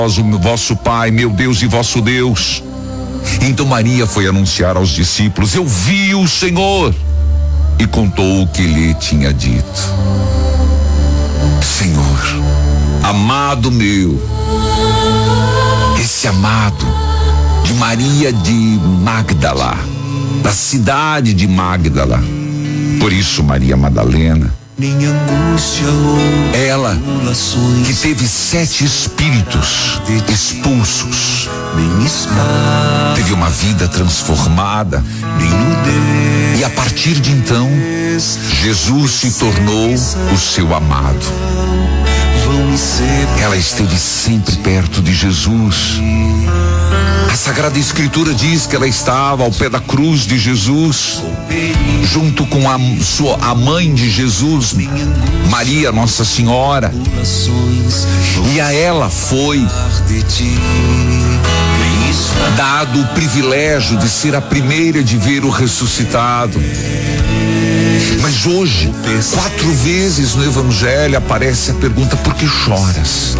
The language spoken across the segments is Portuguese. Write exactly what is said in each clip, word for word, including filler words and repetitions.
o vosso Pai, meu Deus e vosso Deus. Então Maria foi anunciar aos discípulos: eu vi o Senhor, e contou o que lhe tinha dito. Senhor, amado meu, esse amado de Maria de Magdala, da cidade de Magdala, por isso Maria Madalena, ela que teve sete espíritos expulsos, teve uma vida transformada, e a partir de então Jesus se tornou o seu amado. Ela esteve sempre perto de Jesus. A Sagrada Escritura diz que ela estava ao pé da cruz de Jesus, junto com a, sua, a mãe de Jesus, Maria Nossa Senhora, e a ela foi dado o privilégio de ser a primeira de ver o ressuscitado. Mas hoje, quatro vezes no Evangelho aparece a pergunta: por que choras?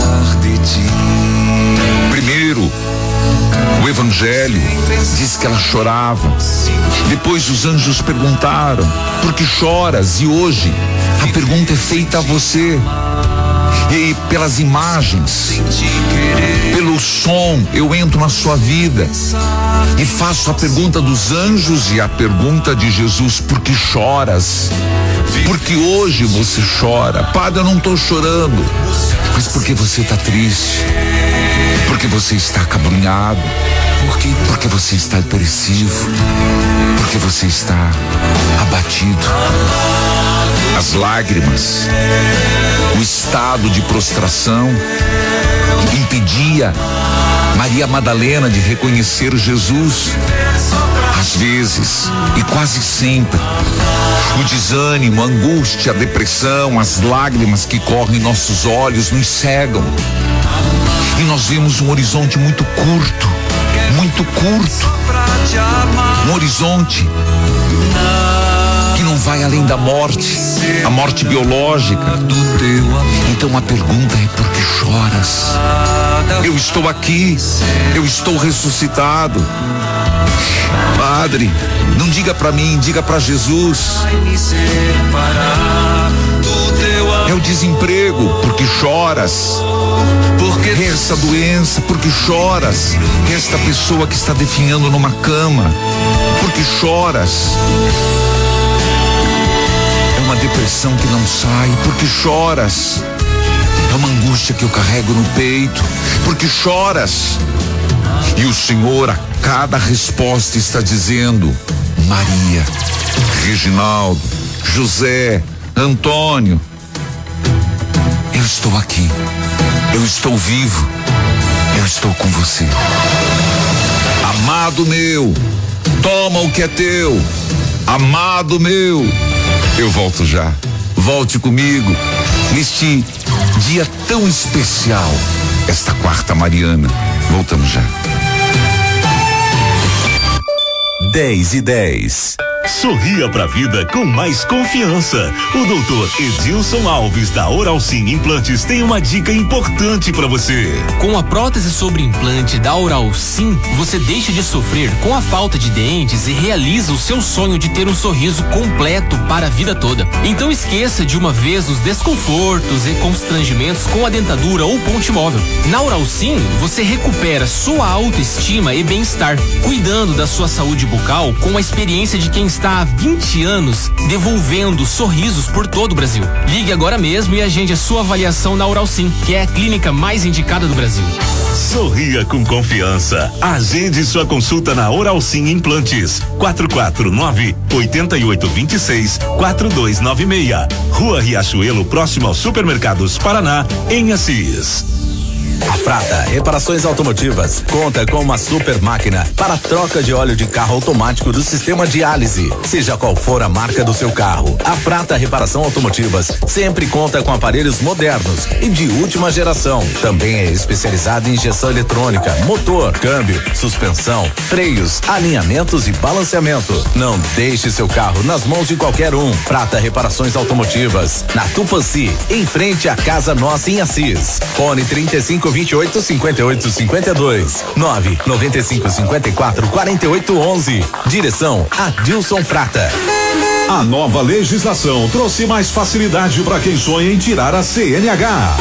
Primeiro, o Evangelho diz que ela chorava. Depois os anjos perguntaram: por que choras? E hoje a pergunta é feita a você. E pelas imagens, pelo som, eu entro na sua vida e faço a pergunta dos anjos e a pergunta de Jesus: por que choras? Porque hoje você chora. Padre, eu não estou chorando. Mas porque você está triste, porque você está acabrunhado, porque, porque você está depressivo, porque você está abatido. As lágrimas, o estado de prostração impedia Maria Madalena de reconhecer Jesus. Às vezes, e quase sempre, o desânimo, a angústia, a depressão, as lágrimas que correm em nossos olhos nos cegam. E nós vemos um horizonte muito curto, muito curto. Um horizonte que não vai além da morte, a morte biológica. Então a pergunta é: por que choras? Eu estou aqui, eu estou ressuscitado. Padre, não diga para mim, diga para Jesus. É o desemprego, porque choras. Porque essa doença, porque choras. Esta pessoa que está definhando numa cama, porque choras. É uma depressão que não sai, porque choras. É uma angústia que eu carrego no peito, porque choras. E o Senhor a cada resposta está dizendo: Maria, Reginaldo, José, Antônio, eu estou aqui, eu estou vivo, eu estou com você. Amado meu, toma o que é teu. Amado meu, eu volto já. Volte comigo neste dia tão especial, esta quarta mariana. Voltamos já. dez e dez. Sorria pra vida com mais confiança. O doutor Edilson Alves da Oral Sim Implantes tem uma dica importante pra você. Com a prótese sobre implante da Oral Sim, você deixa de sofrer com a falta de dentes e realiza o seu sonho de ter um sorriso completo para a vida toda. Então esqueça de uma vez os desconfortos e constrangimentos com a dentadura ou ponte móvel. Na Oral Sim, você recupera sua autoestima e bem-estar, cuidando da sua saúde bucal com a experiência de quem está há vinte anos devolvendo sorrisos por todo o Brasil. Ligue agora mesmo e agende a sua avaliação na Oral Sim, que é a clínica mais indicada do Brasil. Sorria com confiança. Agende sua consulta na Oral Sim Implantes. quatro quatro nove, oito oito dois seis, quatro dois nove seis. Rua Riachuelo, próximo ao Supermercados Paraná, em Assis. A Frata Reparações Automotivas conta com uma super máquina para troca de óleo de carro automático do sistema diálise, seja qual for a marca do seu carro. A Frata Reparação Automotivas sempre conta com aparelhos modernos e de última geração. Também é especializada em injeção eletrônica, motor, câmbio, suspensão, freios, alinhamentos e balanceamento. Não deixe seu carro nas mãos de qualquer um. Frata Reparações Automotivas, na Tupanci, em frente à Casa Nossa em Assis. Fone trinta e cinco, vinte vinte e oito, cinquenta e oito, cinquenta e dois. nove noventa e cinco, cinquenta e quatro, quarenta e oito, onze. Direção Adilson Prata. A nova legislação trouxe mais facilidade para quem sonha em tirar a C N H.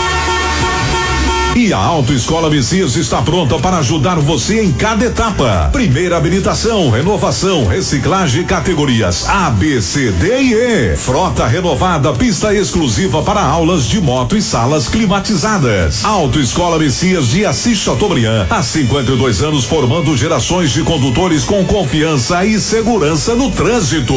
E a Autoescola Messias está pronta para ajudar você em cada etapa. Primeira habilitação, renovação, reciclagem, categorias A, B, C, D e E. Frota renovada, pista exclusiva para aulas de moto e salas climatizadas. Autoescola Messias de Assis Chateaubriand, há cinquenta e dois anos formando gerações de condutores com confiança e segurança no trânsito.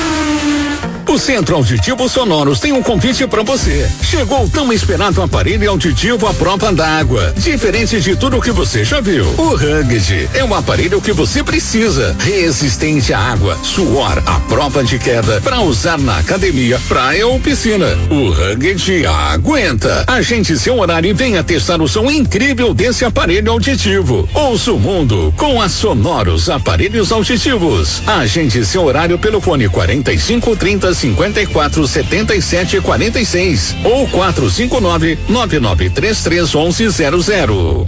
O Centro Auditivo Sonoros tem um convite para você. Chegou o tão esperado aparelho auditivo à prova d'água. Diferente de tudo que você já viu, o Rugged é um aparelho que você precisa. Resistente à água, suor, à prova de queda, para usar na academia, praia ou piscina. O Rugged aguenta. Agende seu horário e venha testar o som incrível desse aparelho auditivo. Ouça o mundo com a Sonoros Aparelhos Auditivos. Agende seu horário pelo fone quarenta e cinco, trinta, cinquenta e quatro, setenta e sete, quarenta e seis ou quatro cinco nove, nove nove três três, onze zero zero.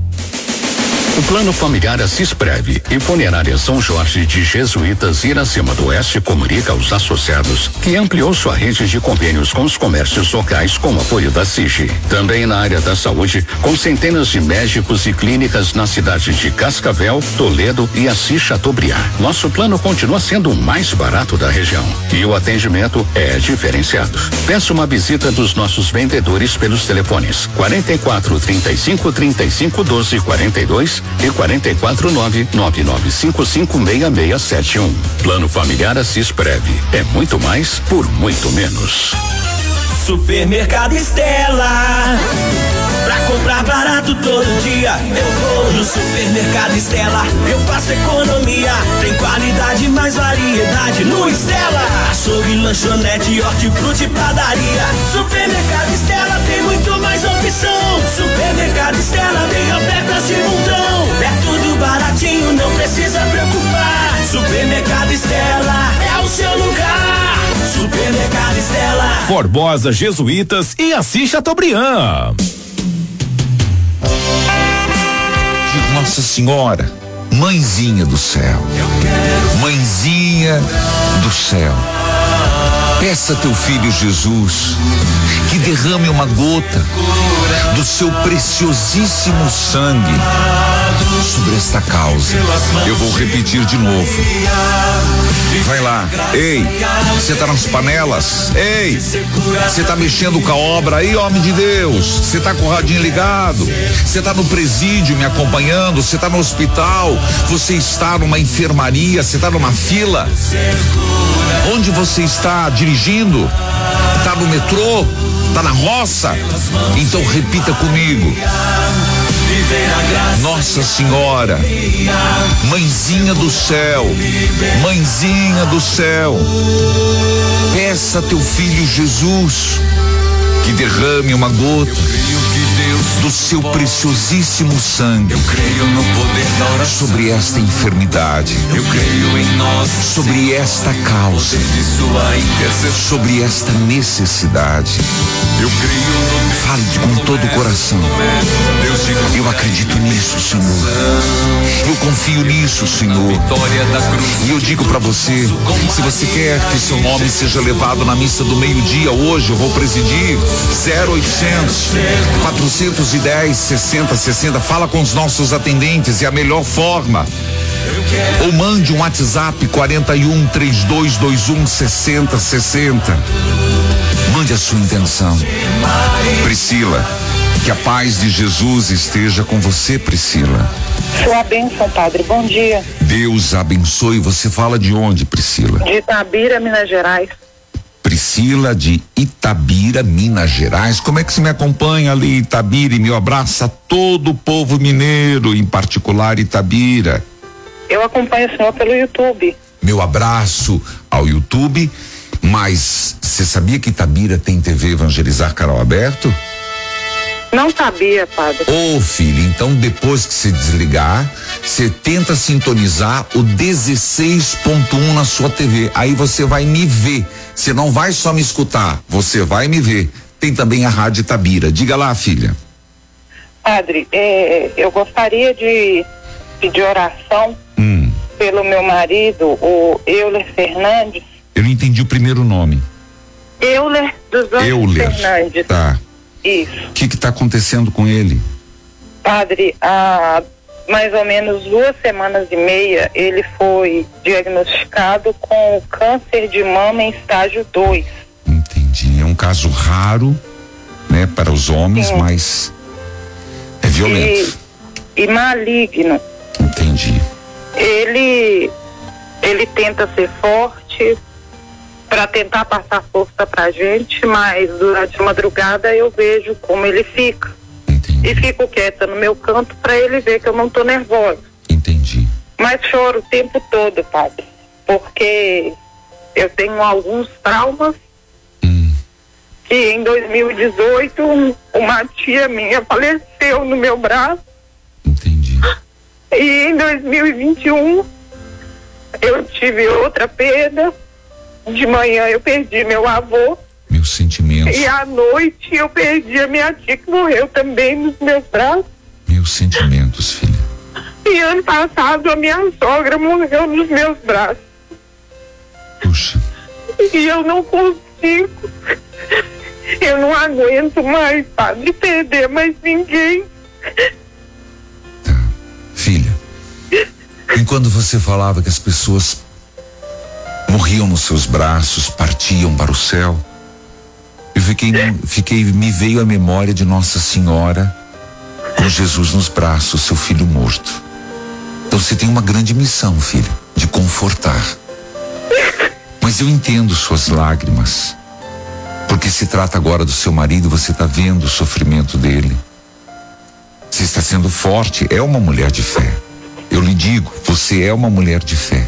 O Plano Familiar Assis Prev e Funerária São Jorge de Jesuítas Iracema do Oeste comunica aos associados que ampliou sua rede de convênios com os comércios locais com apoio da S I G. Também na área da saúde, com centenas de médicos e clínicas na cidade de Cascavel, Toledo e Assis Chateaubriand. Nosso plano continua sendo o mais barato da região e o atendimento é diferenciado. Peça uma visita dos nossos vendedores pelos telefones quarenta e quatro, trinta e cinco, trinta e cinco, doze, quarenta e dois e quarenta e quatro, nove nove nove cinco cinco, seis seis sete um. Plano Familiar Assis Prev. É muito mais por muito menos. Supermercado Estela. Pra comprar barato todo dia, eu vou no Supermercado Estela. Eu faço economia, tem qualidade, mais variedade no Estela. Açougue, lanchonete, hortifruti, padaria. Supermercado Estela tem muito mais opção. Supermercado Estela tem ofertas de montão. É tudo baratinho, não precisa preocupar. Supermercado Estela é o seu lugar. Supermercado Estela. Formosa, Jesuítas e Assis Chateaubriand. Nossa Senhora, mãezinha do céu, mãezinha do céu, peça teu filho Jesus que derrame uma gota do seu preciosíssimo sangue sobre esta causa. Eu vou repetir de novo. Vai lá. Ei, você tá nas panelas? Ei, você tá mexendo com a obra aí, homem de Deus? Você tá com o radinho ligado? Você tá no presídio me acompanhando? Você tá no hospital? Você está numa enfermaria? Você tá numa fila? Onde você está dirigindo? Tá no metrô? Tá na roça? Então repita comigo. Nossa Senhora, mãezinha do céu, mãezinha do céu, peça a teu filho Jesus que derrame uma gota do seu preciosíssimo sangue sobre esta enfermidade, sobre esta causa, sobre esta necessidade. Fale com todo o coração. Eu acredito nisso, Senhor. Eu confio nisso, Senhor. E eu digo para você, se você quer que seu nome seja levado na missa do meio-dia hoje, eu vou presidir. Zero oitocentos, quatrocentos e dez, sessenta, sessenta. Fala com os nossos atendentes, é a melhor forma. Ou mande um WhatsApp quarenta e um, trinta e dois, vinte e um, sessenta, sessenta. Mande a sua intenção. Priscila, que a paz de Jesus esteja com você, Priscila. Sua bênção, padre. Bom dia. Deus abençoe. Você fala de onde, Priscila? De Itabira, Minas Gerais. Priscila de Itabira, Minas Gerais. Como é que você me acompanha ali, Itabira? E meu abraço a todo o povo mineiro, em particular Itabira. Eu acompanho o senhor pelo YouTube. Meu abraço ao YouTube. Mas você sabia que Itabira tem T V Evangelizar Canal Aberto? Não sabia, padre. Ô, filho, então depois que você desligar, você tenta sintonizar o dezesseis ponto um na sua T V. Aí você vai me ver. Você não vai só me escutar, você vai me ver. Tem também a Rádio Itabira. Diga lá, filha. Padre, é, eu gostaria de pedir oração Hum. pelo meu marido, o Euler Fernandes. Eu não entendi o primeiro nome. Euler dos Anjos Euler. Fernandes. Tá. Isso. O que que tá acontecendo com ele? Padre, há mais ou menos duas semanas e meia ele foi diagnosticado com câncer de mama em estágio dois. Entendi. É um caso raro, né, para os homens, Sim. mas é violento. E, e maligno. Entendi. Ele, ele tenta ser forte para tentar passar força pra gente, mas durante a madrugada eu vejo como ele fica. Entendi. E fico quieta no meu canto para ele ver que eu não tô nervosa. Entendi. Mas choro o tempo todo, padre, porque eu tenho alguns traumas. Hum. Que em dois mil e dezoito uma tia minha faleceu no meu braço. Entendi. E em dois mil e vinte e um eu tive outra perda. De manhã eu perdi meu avô. Meus sentimentos. E à noite eu perdi a minha tia que morreu também nos meus braços. Meus sentimentos, filha. E ano passado a minha sogra morreu nos meus braços. Puxa. E eu não consigo. Eu não aguento mais, padre, perder mais ninguém. Tá. Filha, enquanto você falava que as pessoas morriam nos seus braços, partiam para o céu, eu fiquei, fiquei, me veio a memória de Nossa Senhora com Jesus nos braços, seu filho morto. Então você tem uma grande missão, filha, de confortar. Mas eu entendo suas lágrimas, porque se trata agora do seu marido, você está vendo o sofrimento dele. Você está sendo forte, é uma mulher de fé. Eu lhe digo, você é uma mulher de fé.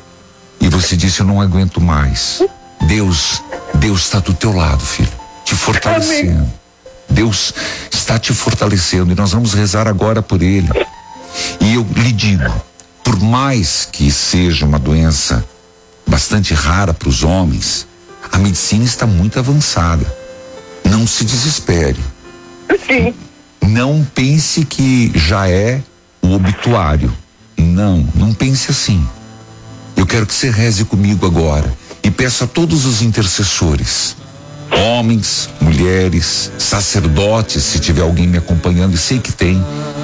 E você disse, eu não aguento mais. Deus, Deus está do teu lado, filho, te fortalecendo. Amém. Deus está te fortalecendo e nós vamos rezar agora por ele. E eu lhe digo, por mais que seja uma doença bastante rara para os homens, a medicina está muito avançada. Não se desespere. Sim. Não pense que já é o obituário. Não, não pense assim. Eu quero que você reze comigo agora e peça a todos os intercessores, homens, mulheres, sacerdotes, se tiver alguém me acompanhando, e sei que tem.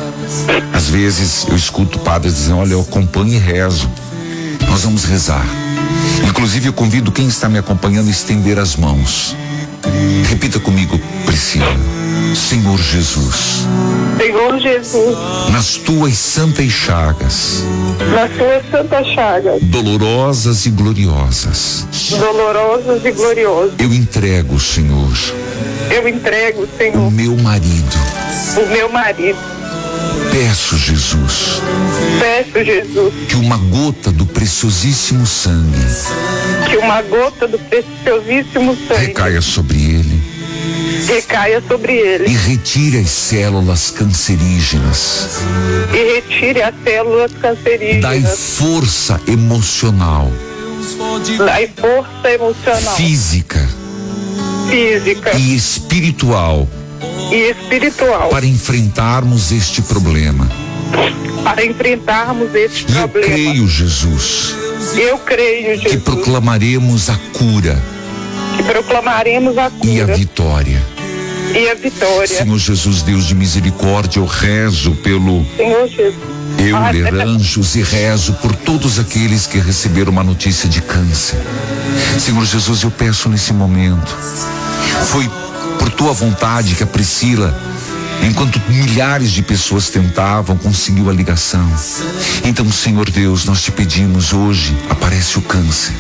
Às vezes eu escuto padres dizendo, olha, eu acompanho e rezo. Nós vamos rezar. Inclusive eu convido quem está me acompanhando a estender as mãos. Repita comigo, Priscila. Senhor Jesus. Senhor Jesus. Nas tuas santas chagas. Nas tuas santas chagas. Dolorosas e gloriosas. Dolorosas e gloriosas. Eu entrego, Senhor. Eu entrego, Senhor. O meu marido. O meu marido. Peço, Jesus. Peço, Jesus. Que uma gota do preciosíssimo sangue. Que uma gota do preciosíssimo sangue. Recaia sobre ele. Recaia sobre ele. E retire as células cancerígenas. E retire as células cancerígenas. Dai força emocional. Dai força emocional. Física. Física. E espiritual. E espiritual. Para enfrentarmos este problema. Para enfrentarmos este e problema. Eu creio, Jesus. Eu creio, Jesus. Que proclamaremos a cura. Que proclamaremos a cura. E a vitória. E a vitória. Senhor Jesus, Deus de misericórdia, eu rezo pelo Senhor Jesus. Euler, anjos, e rezo por todos aqueles que receberam uma notícia de câncer. Senhor Jesus, eu peço nesse momento, foi por tua vontade que a Priscila, enquanto milhares de pessoas tentavam, conseguiu a ligação. Então, Senhor Deus, nós te pedimos hoje, aparece o câncer.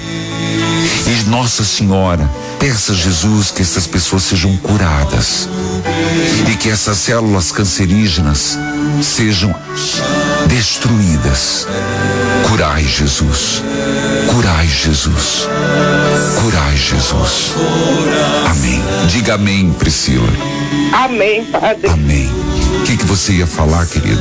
E Nossa Senhora, peça a Jesus que essas pessoas sejam curadas e que essas células cancerígenas sejam destruídas. Curai, Jesus. Curai, Jesus. Curai, Jesus. Amém. Diga amém, Priscila. Amém, Padre. Amém. O que que você ia falar, querida?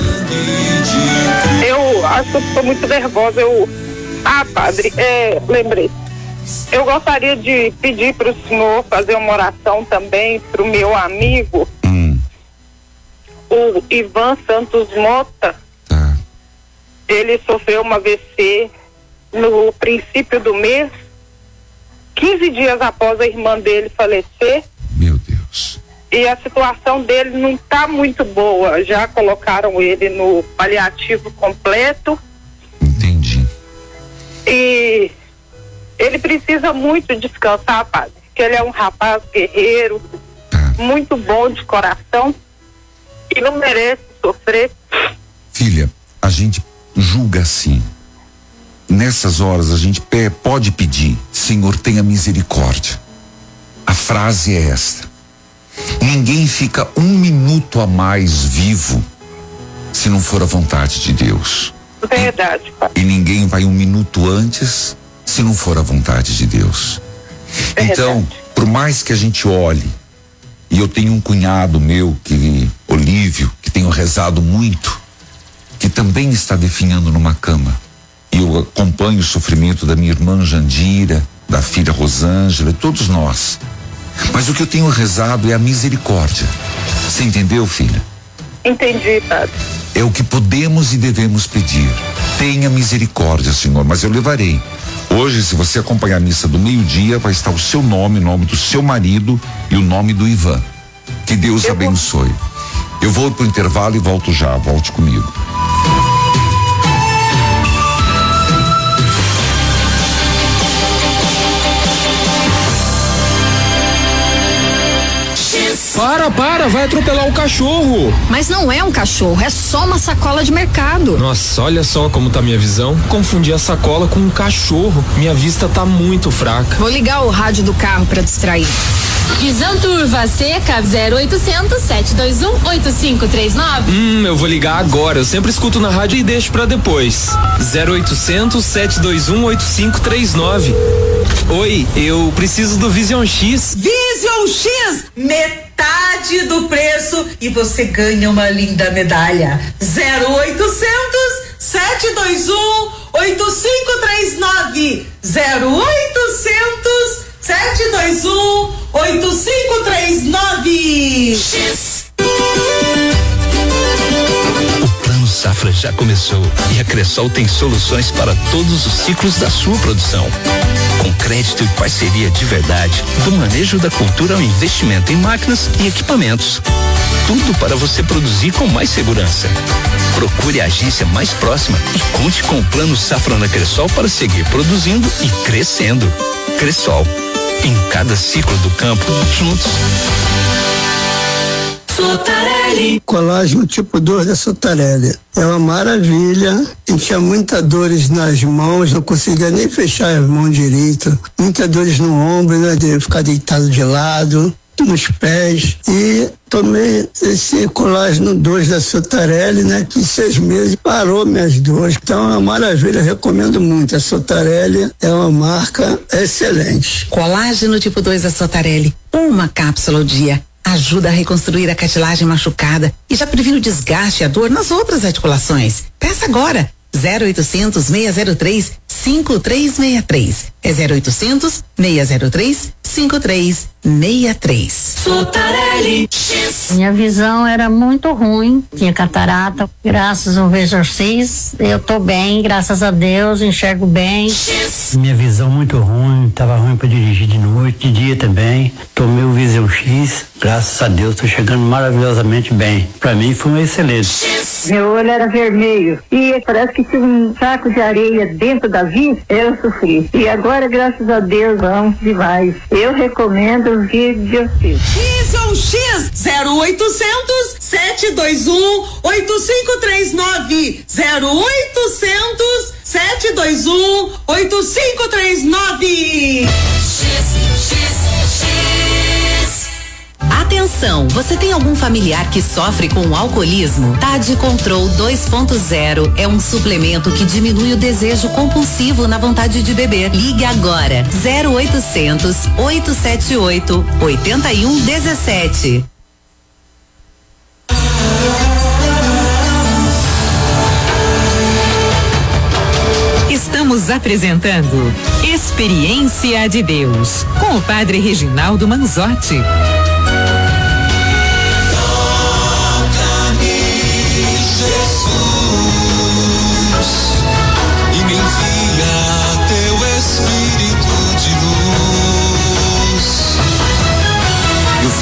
Eu acho que estou muito nervosa. Eu... Ah, Padre, é, lembrei. Eu gostaria de pedir para o senhor fazer uma oração também para o meu amigo, hum. o Ivan Santos Mota, Tá. ele sofreu uma A V C no princípio do mês, quinze dias após a irmã dele falecer. Meu Deus. E a situação dele não está muito boa. Já colocaram ele no paliativo completo. Entendi. E ele precisa muito descansar, padre. Porque ele é um rapaz guerreiro, Tá. muito bom de coração e não merece sofrer. Filha, a gente julga assim. Nessas horas a gente pe- pode pedir, Senhor, tenha misericórdia. A frase é esta: ninguém fica um minuto a mais vivo se não for a vontade de Deus. Verdade, pai. E ninguém vai um minuto antes se não for a vontade de Deus. Verdade. Então, por mais que a gente olhe, e eu tenho um cunhado meu, que Olívio, que tenho rezado muito, que também está definhando numa cama. E eu acompanho o sofrimento da minha irmã Jandira, da filha Rosângela, todos nós. Mas o que eu tenho rezado é a misericórdia. Você entendeu, filha? Entendi, padre. É o que podemos e devemos pedir. Tenha misericórdia, Senhor, mas eu levarei. Hoje, se você acompanhar a missa do meio-dia, vai estar o seu nome, o nome do seu marido e o nome do Ivan. Que Deus Eu abençoe. Vou... Eu vou pro intervalo e volto já. Volte comigo. Para, para, vai atropelar o cachorro. Mas não é um cachorro, é só uma sacola de mercado. Nossa, olha só como tá minha visão. Confundi a sacola com um cachorro. Minha vista tá muito fraca. Vou ligar o rádio do carro pra distrair. Visão Turva Seca zero oitocentos, sete dois um, oito cinco três nove. Hum, eu vou ligar agora. Eu sempre escuto na rádio e deixo pra depois. zero oitocentos, sete dois um, oito cinco três nove. Oi, eu preciso do Vision X. Vision X, metade do preço e você ganha uma linda medalha. zero oitocentos, sete dois um, oito cinco três nove. zero oitocentos, sete dois um, oito cinco três nove. X. O Plano Safra já começou e a Cressol tem soluções para todos os ciclos da sua produção. Com crédito e parceria de verdade, do manejo da cultura ao investimento em máquinas e equipamentos. Tudo para você produzir com mais segurança. Procure a agência mais próxima e conte com o Plano Safra na Cressol para seguir produzindo e crescendo. Cressol, em cada ciclo do campo, juntos. Sotarelli. Colágeno tipo dois da Sotarelli. É uma maravilha. Eu tinha muitas dores nas mãos, não conseguia nem fechar as mãos direito. Muitas dores no ombro, né? De ficar deitado de lado, nos pés. E tomei esse colágeno dois da Sotarelli, né? Que em seis meses parou minhas dores. Então é uma maravilha, recomendo muito. A Sotarelli é uma marca excelente. Colágeno tipo dois da Sotarelli. Uma cápsula ao dia. Ajuda a reconstruir a cartilagem machucada e já previne o desgaste e a dor nas outras articulações. Peça agora. zero oitocentos, seis zero três, cinco três seis três. É zero oitocentos, seis zero três, cinco três seis três. Sotarelli X. Minha visão era muito ruim, tinha catarata. Graças ao Vision X, eu tô bem, graças a Deus, enxergo bem. X. Minha visão muito ruim, tava ruim para dirigir de noite, de dia também. Tomei o Vision X, graças a Deus, tô chegando maravilhosamente bem. Para mim foi um excelente. X. Meu olho era vermelho e parece que tinha um saco de areia dentro da vista, eu sofri. E agora, graças a Deus, vamos demais. Eu recomendo o Vision X. Vision X, zero oitocentos, sete dois um, oito cinco três nove. zero oitocentos, sete dois um, oito cinco três nove. X, X, X. Atenção, você tem algum familiar que sofre com alcoolismo? Tade Control dois ponto zero é um suplemento que diminui o desejo compulsivo na vontade de beber. Ligue agora, zero oitocentos, oito sete oito, oito um um sete. Estamos apresentando Experiência de Deus com o Padre Reginaldo Manzotti. Toca-me,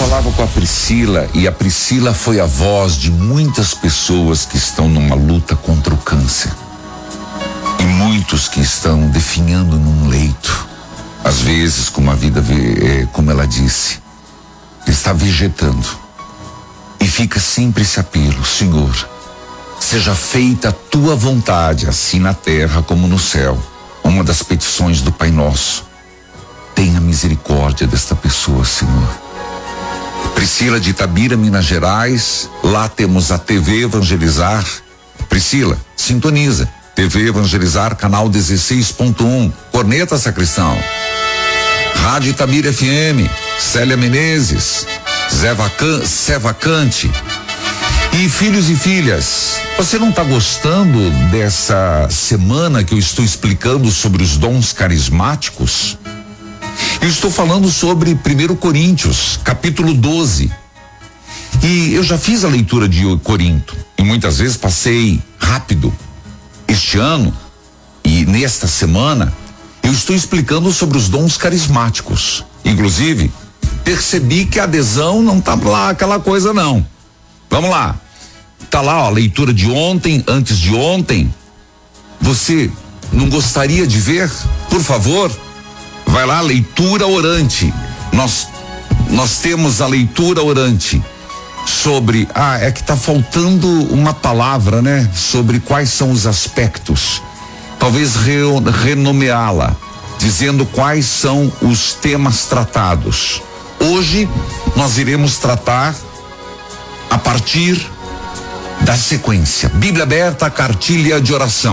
falava com a Priscila e a Priscila foi a voz de muitas pessoas que estão numa luta contra o câncer. E muitos que estão definhando num leito. Às vezes, como a vida, é, como ela disse, está vegetando. E fica sempre esse apelo: Senhor, seja feita a tua vontade, assim na terra como no céu. Uma das petições do Pai Nosso. Tenha misericórdia desta pessoa, Senhor. Priscila de Itabira, Minas Gerais. Lá temos a T V Evangelizar. Priscila, sintoniza. T V Evangelizar, canal dezesseis ponto um. Corneta Sacristão. Rádio Itabira F M. Célia Menezes. Zé Vacan, Zé Vacante. E filhos e filhas, você não está gostando dessa semana que eu estou explicando sobre os dons carismáticos? Eu estou falando sobre primeiro Coríntios, capítulo doze. E eu já fiz a leitura de Corinto e muitas vezes passei rápido. Este ano e nesta semana eu estou explicando sobre os dons carismáticos. Inclusive, percebi que a adesão não tá lá aquela coisa não. Vamos lá. Tá lá, ó, a leitura de ontem, antes de ontem. Você não gostaria de ver? Por favor, vai lá, leitura orante. Nós nós temos a leitura orante sobre, ah, é que tá faltando uma palavra, né? Sobre quais são os aspectos. Talvez re, renomeá-la, dizendo quais são os temas tratados. Hoje nós iremos tratar a partir da sequência. Bíblia aberta, cartilha de oração.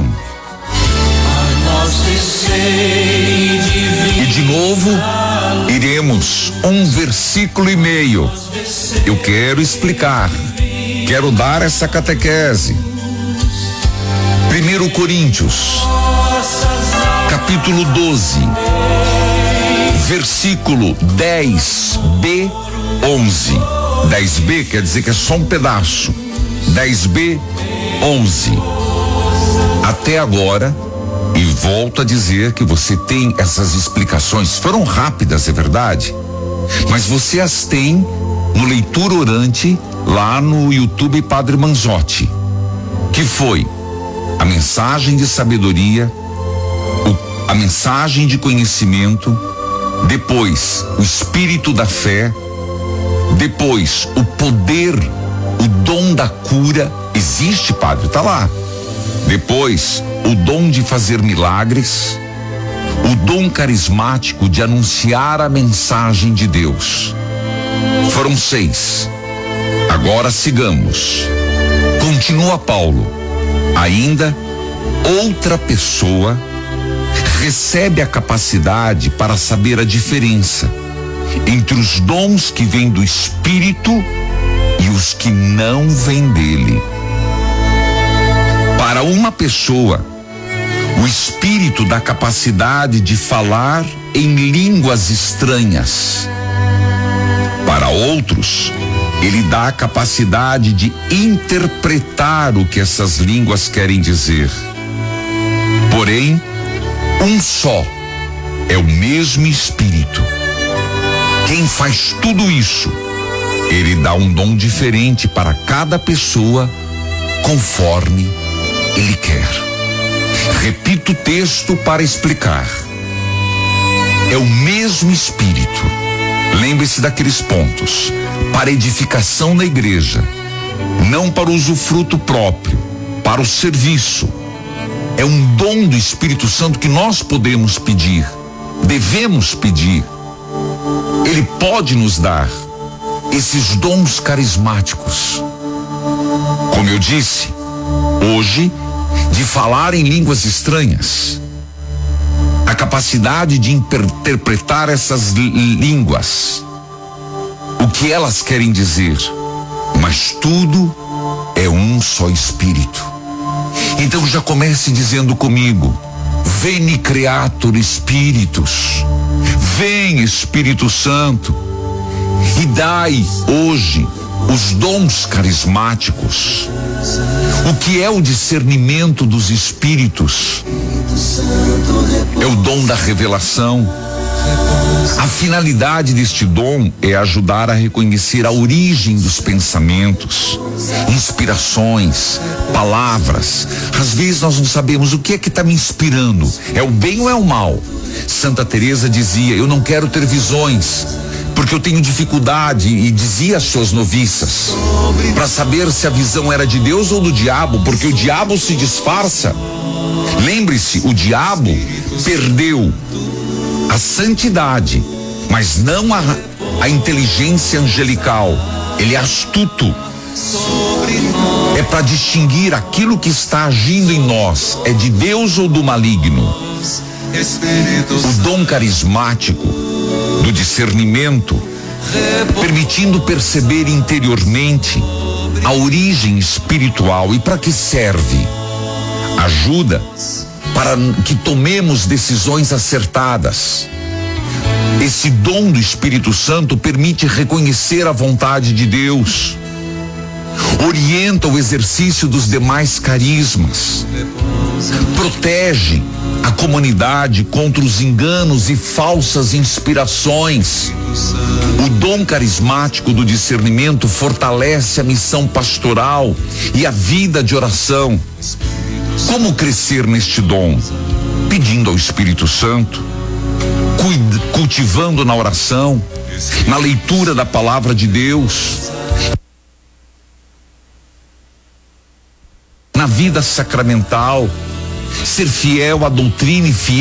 E de novo, iremos um versículo e meio. Eu quero explicar, quero dar essa catequese. Primeiro Coríntios, capítulo doze, versículo dez B, onze. dez B quer dizer que é só um pedaço. dez B, onze. Até agora, e volto a dizer que você tem essas explicações, foram rápidas, é verdade, mas você as tem no Leitura Orante, lá no YouTube Padre Manzotti, que foi a mensagem de sabedoria, o, a mensagem de conhecimento, depois o espírito da fé, depois o poder, o dom da cura. Existe, padre, tá lá. Depois o dom de fazer milagres, o dom carismático de anunciar a mensagem de Deus. Foram seis. Agora sigamos. Continua Paulo. Ainda outra pessoa recebe a capacidade para saber a diferença entre os dons que vêm do Espírito e os que não vêm dele. Para uma pessoa, o Espírito dá capacidade de falar em línguas estranhas. Para outros, ele dá a capacidade de interpretar o que essas línguas querem dizer. Porém, um só é o mesmo Espírito. Quem faz tudo isso, ele dá um dom diferente para cada pessoa, conforme ele quer. Repito o texto para explicar. É o mesmo Espírito. Lembre-se daqueles pontos. Para edificação na igreja, não para usufruto próprio, para o serviço. É um dom do Espírito Santo que nós podemos pedir, devemos pedir. Ele pode nos dar esses dons carismáticos. Como eu disse, hoje, de falar em línguas estranhas, a capacidade de interpretar essas línguas, o que elas querem dizer, mas tudo é um só Espírito. Então já comece dizendo comigo: Veni Creator Spiritus, vem Espírito Santo e dai hoje os dons carismáticos. O que é o discernimento dos espíritos? É o dom da revelação. A finalidade deste dom é ajudar a reconhecer a origem dos pensamentos, inspirações, palavras. Às vezes nós não sabemos o que é que está me inspirando, é o bem ou é o mal? Santa Teresa dizia: eu não quero ter visões, porque eu tenho dificuldade, e dizia às suas noviças, para saber se a visão era de Deus ou do diabo, porque o diabo se disfarça. Lembre-se, o diabo perdeu a santidade, mas não a, a inteligência angelical. Ele é astuto. É para distinguir aquilo que está agindo em nós, é de Deus ou do maligno. O dom carismático do discernimento, permitindo perceber interiormente a origem espiritual. E para que serve? Ajuda para que tomemos decisões acertadas. Esse dom do Espírito Santo permite reconhecer a vontade de Deus, orienta o exercício dos demais carismas, protege a comunidade contra os enganos e falsas inspirações. O dom carismático do discernimento fortalece a missão pastoral e a vida de oração. Como crescer neste dom? Pedindo ao Espírito Santo, cultivando na oração, na leitura da palavra de Deus, na vida sacramental, ser fiel à doutrina e fiel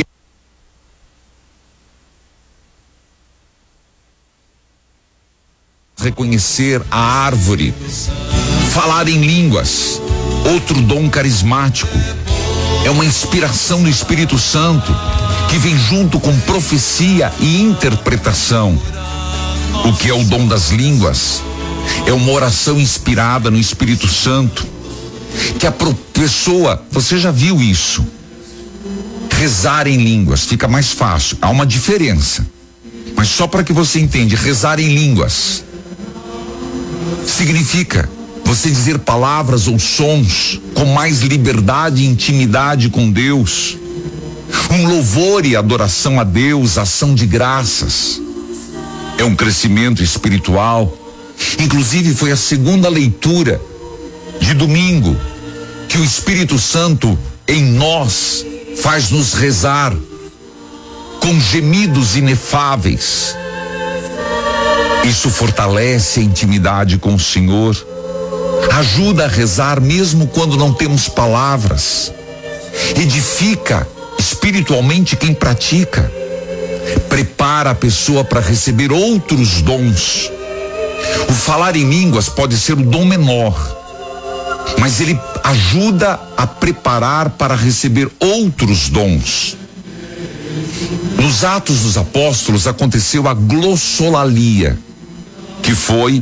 reconhecer a árvore, falar em línguas. Outro dom carismático é uma inspiração do Espírito Santo que vem junto com profecia e interpretação. O que é o dom das línguas? É uma oração inspirada no Espírito Santo, que a pessoa, você já viu isso? Rezar em línguas fica mais fácil, há uma diferença, mas só para que você entenda, rezar em línguas significa você dizer palavras ou sons com mais liberdade e intimidade com Deus, um louvor e adoração a Deus, ação de graças. É um crescimento espiritual. Inclusive foi a segunda leitura de domingo que o Espírito Santo em nós faz nos rezar com gemidos inefáveis. Isso fortalece a intimidade com o Senhor, ajuda a rezar mesmo quando não temos palavras, edifica espiritualmente quem pratica, prepara a pessoa para receber outros dons. O falar em línguas pode ser o dom menor, mas ele ajuda a preparar para receber outros dons. Nos Atos dos Apóstolos aconteceu a glossolalia, que foi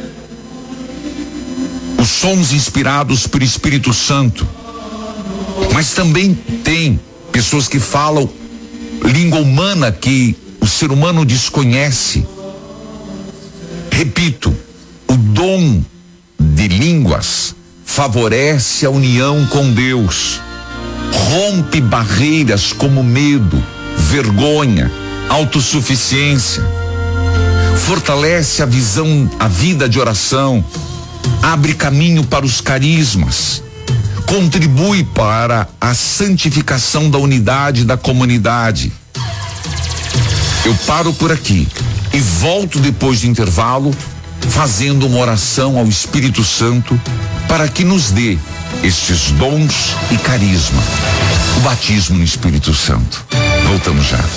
os sons inspirados pelo Espírito Santo. Mas também tem pessoas que falam língua humana que o ser humano desconhece. Repito, o dom de línguas favorece a união com Deus, rompe barreiras como medo, vergonha, autossuficiência, fortalece a visão, a vida de oração, abre caminho para os carismas, contribui para a santificação da unidade da comunidade. Eu paro por aqui e volto depois do intervalo fazendo uma oração ao Espírito Santo para que nos dê estes dons e carisma, o batismo no Espírito Santo. Voltamos já.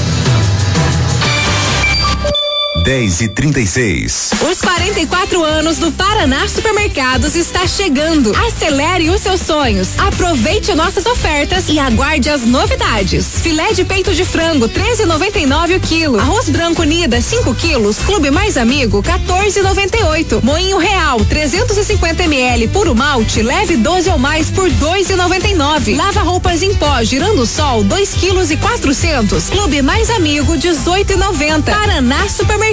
dez e trinta e seis. Os quarenta e quatro anos do Paraná Supermercados está chegando. Acelere os seus sonhos. Aproveite nossas ofertas e aguarde as novidades. Filé de peito de frango treze e noventa e nove o quilo. Arroz branco Nida cinco quilos. Clube Mais Amigo quatorze e noventa e oito. Moinho Real trezentos e cinquenta mililitros puro malte leve doze ou mais por dois e noventa e nove. Lava roupas em pó Girando Sol dois quilos e quatrocentos. Clube Mais Amigo dezoito e noventa. Paraná Supermercados.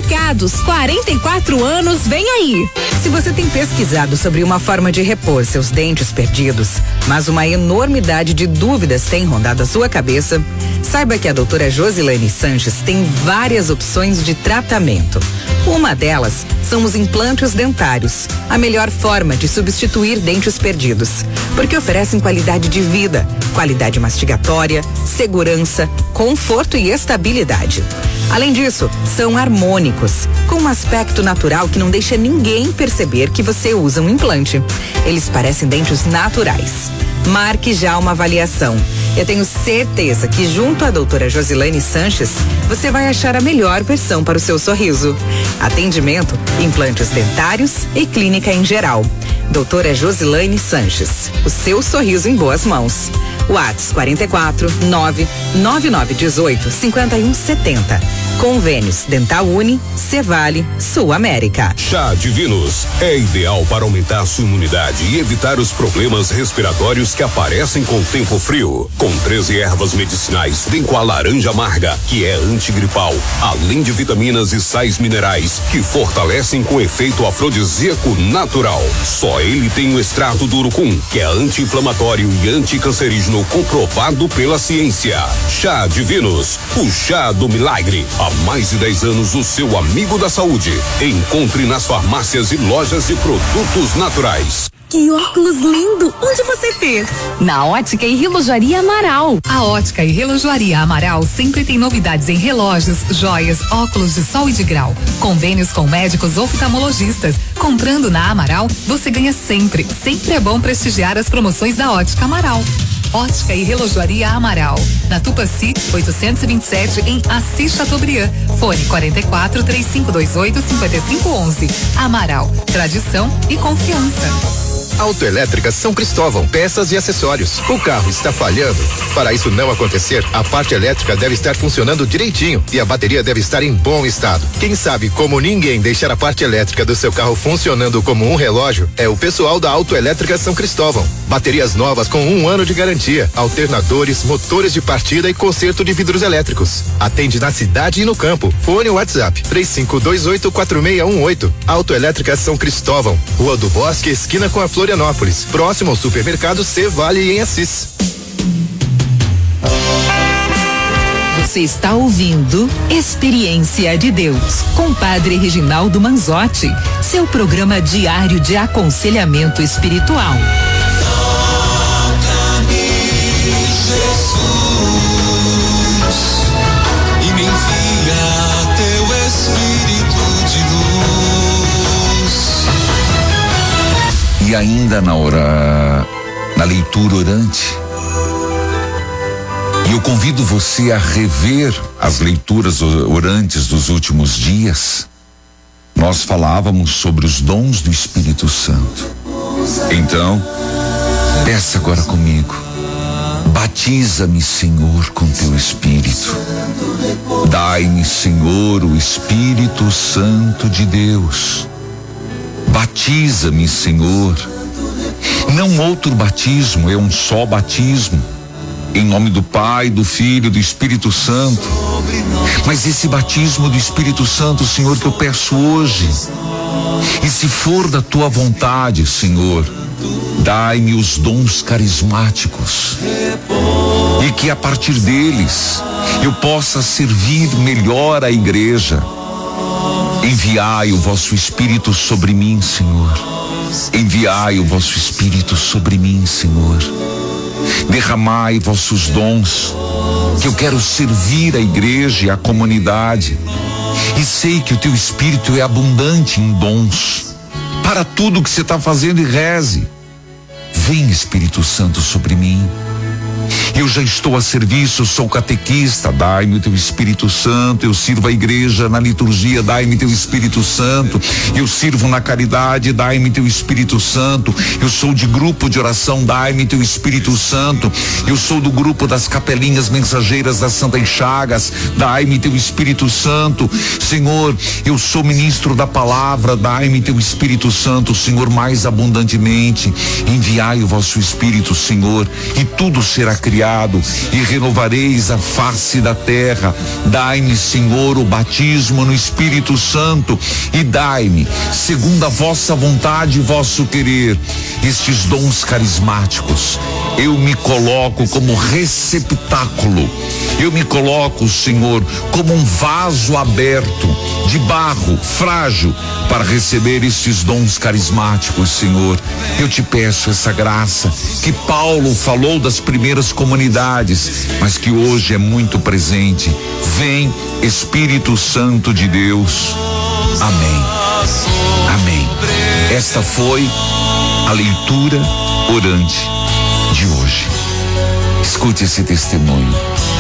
Supermercados, quarenta e quatro anos, vem aí. Se você tem pesquisado sobre uma forma de repor seus dentes perdidos, mas uma enormidade de dúvidas tem rondado a sua cabeça, saiba que a doutora Josilane Sanches tem várias opções de tratamento. Uma delas são os implantes dentários, a melhor forma de substituir dentes perdidos, porque oferecem qualidade de vida, qualidade mastigatória, segurança, conforto e estabilidade. Além disso, são harmônicos, com um aspecto natural que não deixa ninguém perceber que você usa um implante. Eles parecem dentes naturais. Marque já uma avaliação. Eu tenho certeza que junto à doutora Josilane Sanches, você vai achar a melhor versão para o seu sorriso. Atendimento, implantes dentários e clínica em geral. Doutora Josilane Sanches, o seu sorriso em boas mãos. WhatsApp quarenta e quatro, nove nove nove dezoito, cinquenta e um setenta. Convênios Dental Uni, Cevale, Sul América. Chá Divinos é ideal para aumentar sua imunidade e evitar os problemas respiratórios que aparecem com o tempo frio. Com treze ervas medicinais, vem com a laranja amarga, que é antigripal, além de vitaminas e sais minerais que fortalecem com efeito afrodisíaco natural. Só ele tem o extrato do urucum, que é anti-inflamatório e anticancerígeno comprovado pela ciência. Chá Divinos, o chá do milagre. Há mais de dez anos, o seu amigo da saúde. Encontre nas farmácias e lojas de produtos naturais. Que óculos lindo! Onde você fez? Na Ótica e Relojoaria Amaral. A Ótica e Relojoaria Amaral sempre tem novidades em relógios, joias, óculos de sol e de grau. Convênios com médicos oftalmologistas. Comprando na Amaral, você ganha sempre. Sempre é bom prestigiar as promoções da Ótica Amaral. Ótica e Relojoaria Amaral. Na Tupaci, oitocentos e vinte e sete, em Assis Chateaubriand. Fone quarenta e quatro, três cinco dois oito, cinco cinco um um. Amaral, tradição e confiança. Autoelétrica São Cristóvão, peças e acessórios. O carro está falhando? Para isso não acontecer, a parte elétrica deve estar funcionando direitinho e a bateria deve estar em bom estado. Quem sabe como ninguém deixar a parte elétrica do seu carro funcionando como um relógio é o pessoal da Autoelétrica São Cristóvão. Baterias novas com um ano de garantia, alternadores, motores de partida e conserto de vidros elétricos. Atende na cidade e no campo. Fone WhatsApp três cinco dois oito, quatro seis um oito. Autoelétrica São Cristóvão, Rua do Bosque, esquina com a Florianópolis, próximo ao supermercado Cevale em Assis. Você está ouvindo Experiência de Deus com Padre Reginaldo Manzotti, seu programa diário de aconselhamento espiritual. Toca-me, Jesus, e me envia teu Espírito de luz. E ainda na hora, na leitura orante, e eu convido você a rever as leituras orantes dos últimos dias. Nós falávamos sobre os dons do Espírito Santo. Então, peça agora comigo. Batiza-me, Senhor, com teu Espírito. Dai-me, Senhor, o Espírito Santo de Deus. Batiza-me, Senhor. Não outro batismo, é um só batismo. Em nome do Pai, do Filho, do Espírito Santo. Mas esse batismo do Espírito Santo, Senhor, que eu peço hoje, e se for da tua vontade, Senhor, dai-me os dons carismáticos, e que a partir deles eu possa servir melhor a igreja. Enviai o vosso Espírito sobre mim, Senhor. Enviai o vosso Espírito sobre mim, Senhor. Derramai vossos dons, que eu quero servir a igreja e a comunidade. E sei que o teu Espírito é abundante em dons. Para tudo que você está fazendo, e reze. Vem, Espírito Santo, sobre mim. Eu já estou a serviço, sou catequista, dai-me o teu Espírito Santo. Eu sirvo a igreja na liturgia, dai-me teu Espírito Santo. Eu sirvo na caridade, dai-me teu Espírito Santo. Eu sou de grupo de oração, dai-me teu Espírito Santo. Eu sou do grupo das capelinhas mensageiras das Santas Chagas, dai-me teu Espírito Santo. Senhor, eu sou ministro da palavra, dai-me teu Espírito Santo, Senhor, mais abundantemente. Enviai o vosso Espírito, Senhor, e tudo será será criado e renovareis a face da terra. Dai-me, Senhor, o batismo no Espírito Santo e dai-me, segundo a vossa vontade e vosso querer, estes dons carismáticos. Eu me coloco como receptáculo. Eu me coloco, Senhor, como um vaso aberto, de barro, frágil, para receber estes dons carismáticos, Senhor. Eu te peço essa graça que Paulo falou das primeiras comunidades, mas que hoje é muito presente. Vem, Espírito Santo de Deus. Amém. Amém. Esta foi a leitura orante de hoje. Escute esse testemunho.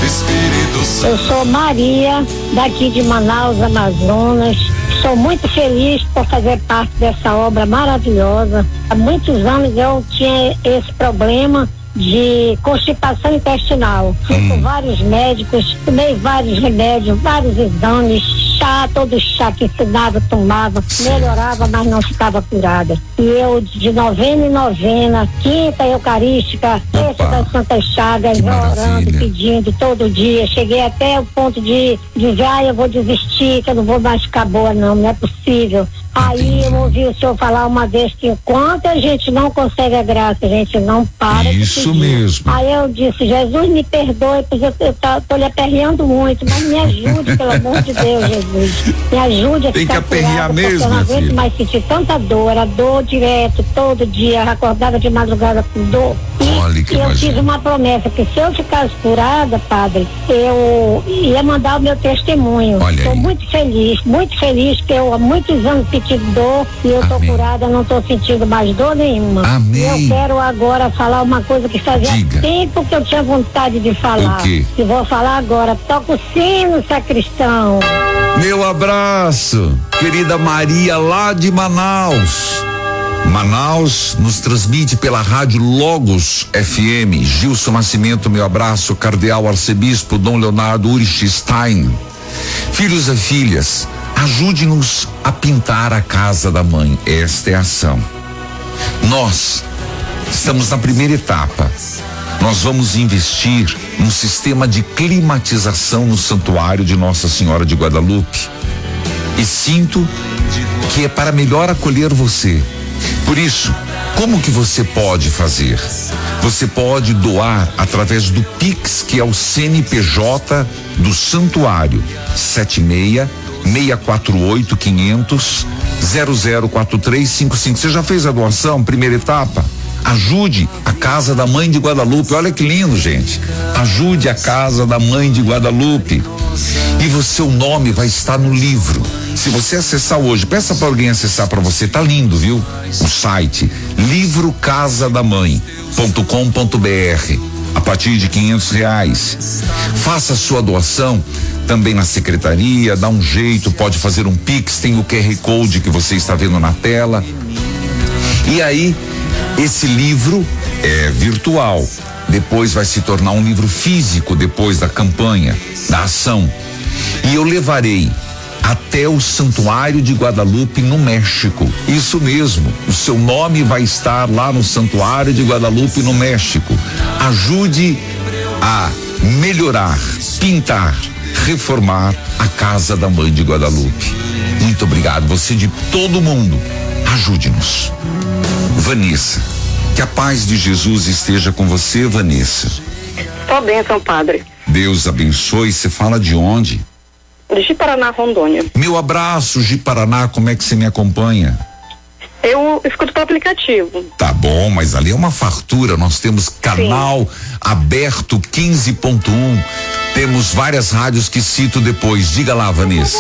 Eu sou Maria, daqui de Manaus, Amazonas. Sou muito feliz por fazer parte dessa obra maravilhosa. Há muitos anos eu tinha esse problema de constipação intestinal. Fui hum. com vários médicos, tomei vários remédios, vários exames, chá, todo chá que ensinava, tomava, melhorava, mas não ficava curada. E eu, de novena em novena, quinta eucarística, sexta das Santas Chagas, orando, pedindo todo dia. Cheguei até o ponto de dizer, ah, eu vou desistir, que eu não vou mais ficar boa, não, não é possível. Aí eu ouvi o senhor falar uma vez que enquanto a gente não consegue a graça, a gente não para. Isso mesmo. Aí eu disse, Jesus, me perdoe, porque eu, eu tô, tô lhe aperreando muito, mas me ajude, pelo amor de Deus, Jesus. Me ajude a Tem ficar que aperrear curada, mesmo, porque eu não minha aguento filha. mais sentir tanta dor, a dor direto, todo dia, acordada de madrugada com dor. Olha que E eu imagina. fiz uma promessa que se eu ficasse curada, padre, eu ia mandar o meu testemunho. Olha Estou aí. muito feliz, muito feliz, que eu há muitos anos sentindo dor e eu tô curada, não tô sentindo mais dor nenhuma. Amém. E eu quero agora falar uma coisa que fazia Diga. tempo que eu tinha vontade de falar. O quê? E vou falar agora. Toca o sino, sacristão. Meu abraço, querida Maria, lá de Manaus. Manaus nos transmite pela rádio Logos F M. Gilson Nascimento, meu abraço. Cardeal Arcebispo Dom Leonardo Urich Stein. Filhos e filhas, ajude-nos a pintar a casa da mãe. Esta é a ação. Nós estamos na primeira etapa. Nós vamos investir num sistema de climatização no santuário de Nossa Senhora de Guadalupe. E sinto que é para melhor acolher você. Por isso, como que você pode fazer? Você pode doar através do Pix, que é o C N P J do santuário, sete seis seis quatro oito quinhentos zero zero quatro três cinco cinco. Você já fez a doação, primeira etapa? Ajude a Casa da Mãe de Guadalupe. Olha que lindo, gente. Ajude a Casa da Mãe de Guadalupe. E o seu nome vai estar no livro. Se você acessar hoje, peça para alguém acessar para você, tá lindo, viu? O site livro casa da mãe ponto com ponto br, a partir de quinhentos reais. Faça a sua doação também na secretaria, dá um jeito, pode fazer um Pix, tem o Q R Code que você está vendo na tela. E aí, esse livro é virtual, depois vai se tornar um livro físico depois da campanha, da ação. E eu levarei até o Santuário de Guadalupe, no México. Isso mesmo, o seu nome vai estar lá no Santuário de Guadalupe, no México. Ajude a melhorar, pintar, reformar a Casa da Mãe de Guadalupe. Muito obrigado, você de todo mundo. Ajude-nos. Vanessa, que a paz de Jesus esteja com você, Vanessa. Só bênção, padre. Deus abençoe. Você fala de onde? De Paraná, Rondônia. Meu abraço, de Paraná, como é que você me acompanha? Eu escuto pelo aplicativo. Tá bom, mas ali é uma fartura, nós temos canal Sim. aberto quinze ponto um, temos várias rádios que cito depois. Diga lá, Vanessa.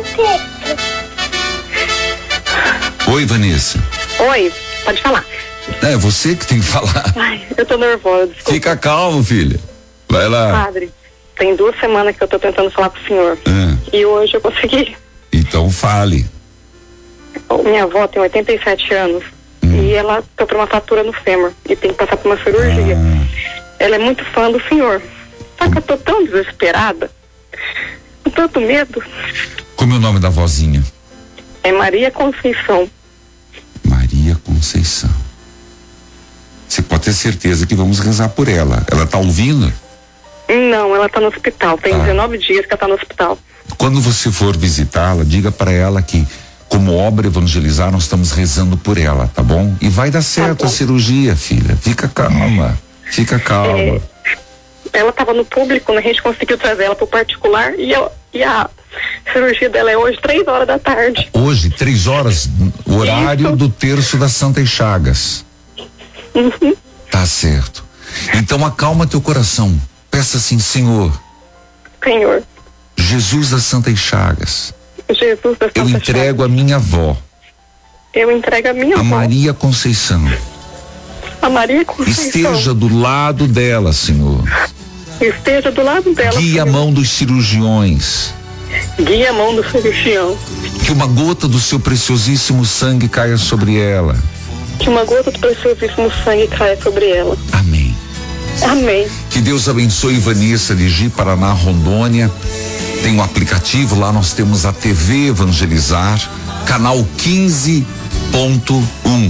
Oi, Vanessa. Oi, pode falar. É você que tem que falar. Ai, eu tô nervosa, desculpa. Fica calmo, filha. Vai lá. Padre, tem duas semanas que eu tô tentando falar com o senhor. Ah. E hoje eu consegui. Então fale. Minha avó tem oitenta e sete anos. Hum. E ela sofreu uma fratura no fêmur. E tem que passar por uma cirurgia. Ah. Ela é muito fã do senhor. Só que eu tô tão desesperada. Com tanto medo. Como é o nome da vozinha? É Maria Conceição. Maria Conceição. você pode ter certeza que vamos rezar por ela. Ela tá ouvindo? Não, ela tá no hospital, tem ah. dezenove dias que ela tá no hospital. Quando você for visitá-la, diga para ela que, como obra Evangelizar, nós estamos rezando por ela, tá bom? E vai dar certo tá a cirurgia, filha. Fica calma, fica calma. É, ela estava no público, né? A gente conseguiu trazer ela pro particular e, eu, e a cirurgia dela é hoje, três horas da tarde. Hoje, três horas, o horário Isso. do terço das Santas Chagas. Uhum. Tá certo. Então acalma teu coração. Peça assim, Senhor. Senhor. Jesus das Santas Chagas. Jesus das Santas Eu entrego Chagas. a minha avó. Eu entrego a minha a avó. Maria Conceição. A Maria Conceição. Esteja do lado dela, Senhor. Esteja do lado dela. Guia a mão dos cirurgiões. Guia a mão do cirurgião. Que uma gota do seu preciosíssimo sangue caia sobre ela. Que uma gota do preciosíssimo sangue caia sobre ela. Amém. Amém. Que Deus abençoe Vanessa de Ji, Paraná, Rondônia. Tem um aplicativo, lá nós temos a T V Evangelizar, canal quinze ponto um.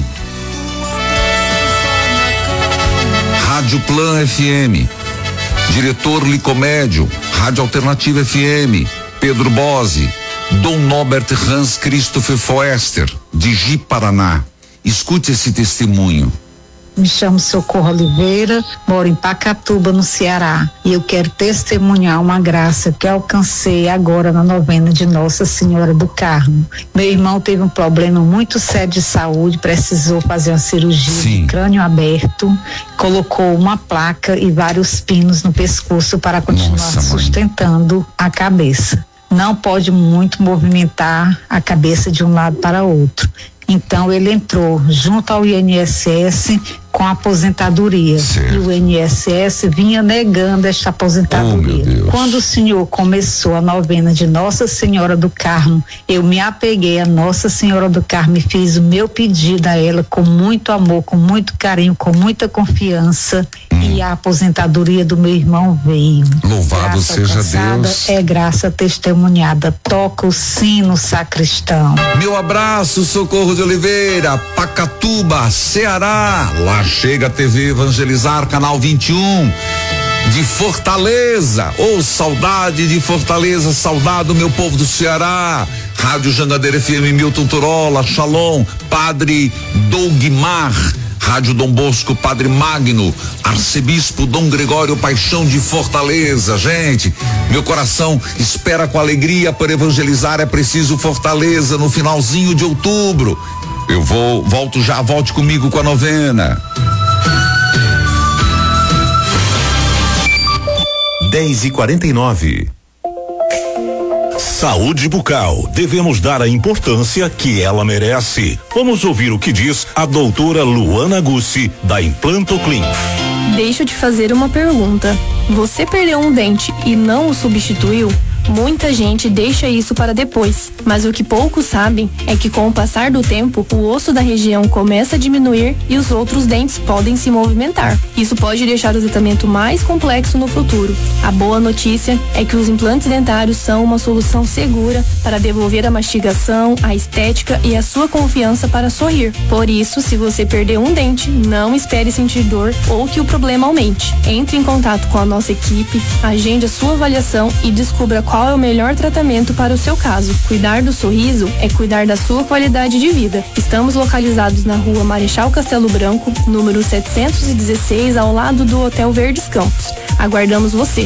Rádio Plan F M, Diretor Licomédio, Rádio Alternativa F M, Pedro Bose, Dom Norbert Hans Christopher Foester, de Ji, Paraná. Escute esse testemunho. Me chamo Socorro Oliveira, moro em Pacatuba, no Ceará, e eu quero testemunhar uma graça que alcancei agora na novena de Nossa Senhora do Carmo. Meu irmão teve um problema muito sério de saúde, precisou fazer uma cirurgia Sim. de crânio aberto, colocou uma placa e vários pinos no pescoço para continuar Nossa, sustentando mãe. a cabeça. Não pode muito movimentar a cabeça de um lado para outro. Então ele entrou junto ao I N S S com a aposentadoria. Certo. E o I N S S vinha negando esta aposentadoria. Oh, quando o senhor começou a novena de Nossa Senhora do Carmo, eu me apeguei a Nossa Senhora do Carmo e fiz o meu pedido a ela com muito amor, com muito carinho, com muita confiança. Hum. E a aposentadoria do meu irmão veio. Louvado graça seja alcançada Deus. É graça testemunhada. Toca o sino, sacristão. Meu abraço, Socorro de Oliveira, Pacatuba, Ceará. Lá chega a T V Evangelizar, canal vinte e um, de Fortaleza. Ô, oh, saudade de Fortaleza, saudade do meu povo do Ceará. Rádio Jangadeira F M, Milton Turola, Shalom, Padre Dougmar. Rádio Dom Bosco, Padre Magno, Arcebispo Dom Gregório Paixão de Fortaleza. Gente, meu coração espera com alegria por evangelizar. É preciso Fortaleza no finalzinho de outubro. Eu vou, volto já, volte comigo com a novena. dez e quarenta e nove. Saúde bucal, devemos dar a importância que ela merece. Vamos ouvir o que diz a doutora Luana Gussi, da Implanto Clean. Deixa eu te fazer uma pergunta. Você perdeu um dente e não o substituiu? Muita gente deixa isso para depois, mas o que poucos sabem é que com o passar do tempo, o osso da região começa a diminuir e os outros dentes podem se movimentar. Isso pode deixar o tratamento mais complexo no futuro. A boa notícia é que os implantes dentários são uma solução segura para devolver a mastigação, a estética e a sua confiança para sorrir. Por isso, se você perder um dente, não espere sentir dor ou que o problema aumente. Entre em contato com a nossa equipe, agende a sua avaliação e descubra qual Qual é o melhor tratamento para o seu caso? Cuidar do sorriso é cuidar da sua qualidade de vida. Estamos localizados na rua Marechal Castelo Branco, número setecentos e dezesseis, ao lado do Hotel Verdes Campos. Aguardamos você.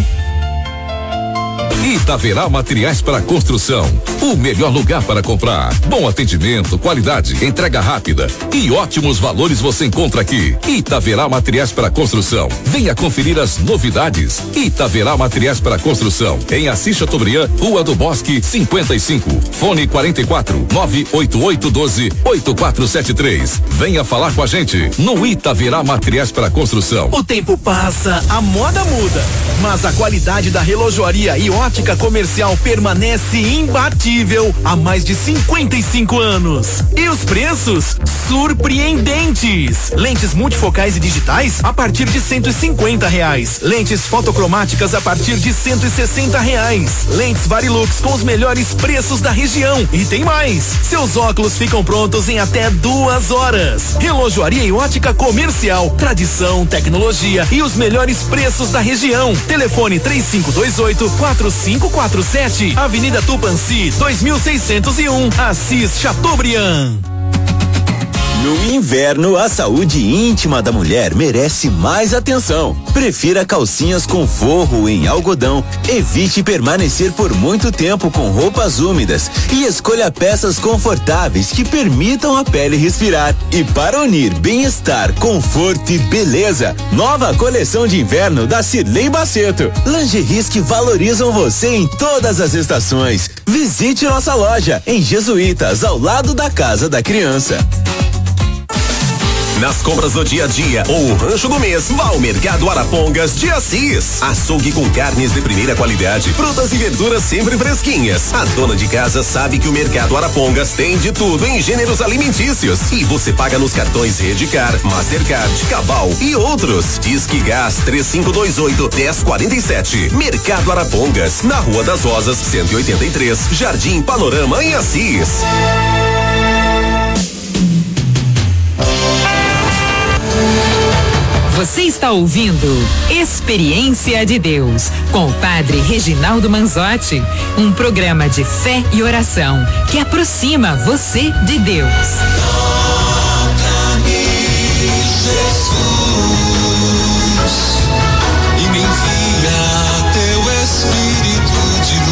Itaverá Materiais para Construção, o melhor lugar para comprar. Bom atendimento, qualidade, entrega rápida e ótimos valores você encontra aqui. Itaverá Materiais para Construção. Venha conferir as novidades. Itaverá Materiais para Construção, em Assis Chateaubriand, Rua do Bosque, cinquenta e cinco. Fone quarenta e quatro, nove oito oito um dois, oito quatro sete três. Venha falar com a gente no Itaverá Materiais para Construção. O tempo passa, a moda muda, mas a qualidade da relojoaria e ótica comercial permanece imbatível. imbatível há mais de cinquenta e cinco anos. E os preços? Surpreendentes. Lentes multifocais e digitais a partir de cento e cinquenta reais. Lentes fotocromáticas a partir de cento e sessenta reais. Lentes Varilux com os melhores preços da região. E tem mais. Seus óculos ficam prontos em até duas horas. Relojoaria e ótica comercial. Tradição, tecnologia e os melhores preços da região. Telefone três cinco dois oito, quatro cinco quatro sete. Avenida Tupanci, dois mil seiscentos e um. Assis Chateaubriand. No inverno, a saúde íntima da mulher merece mais atenção. Prefira calcinhas com forro em algodão. Evite permanecer por muito tempo com roupas úmidas e escolha peças confortáveis que permitam a pele respirar. E para unir bem-estar, conforto e beleza, nova coleção de inverno da Cirlei Baceto. Lingeries que valorizam você em todas as estações. Visite nossa loja em Jesuítas, ao lado da Casa da Criança. Nas compras do dia a dia ou o rancho do mês, vá ao Mercado Arapongas de Assis. Açougue com carnes de primeira qualidade, frutas e verduras sempre fresquinhas. A dona de casa sabe que o Mercado Arapongas tem de tudo em gêneros alimentícios. E você paga nos cartões Redcar, Mastercard, Cabal e outros. Disque Gás três cinco dois oito, um zero quatro sete. Mercado Arapongas, na Rua das Rosas, cento e oitenta e três, Jardim Panorama, em Assis. Você está ouvindo Experiência de Deus com o Padre Reginaldo Manzotti, um programa de fé e oração que aproxima você de Deus. Toca-me, Jesus, e me envia teu Espírito de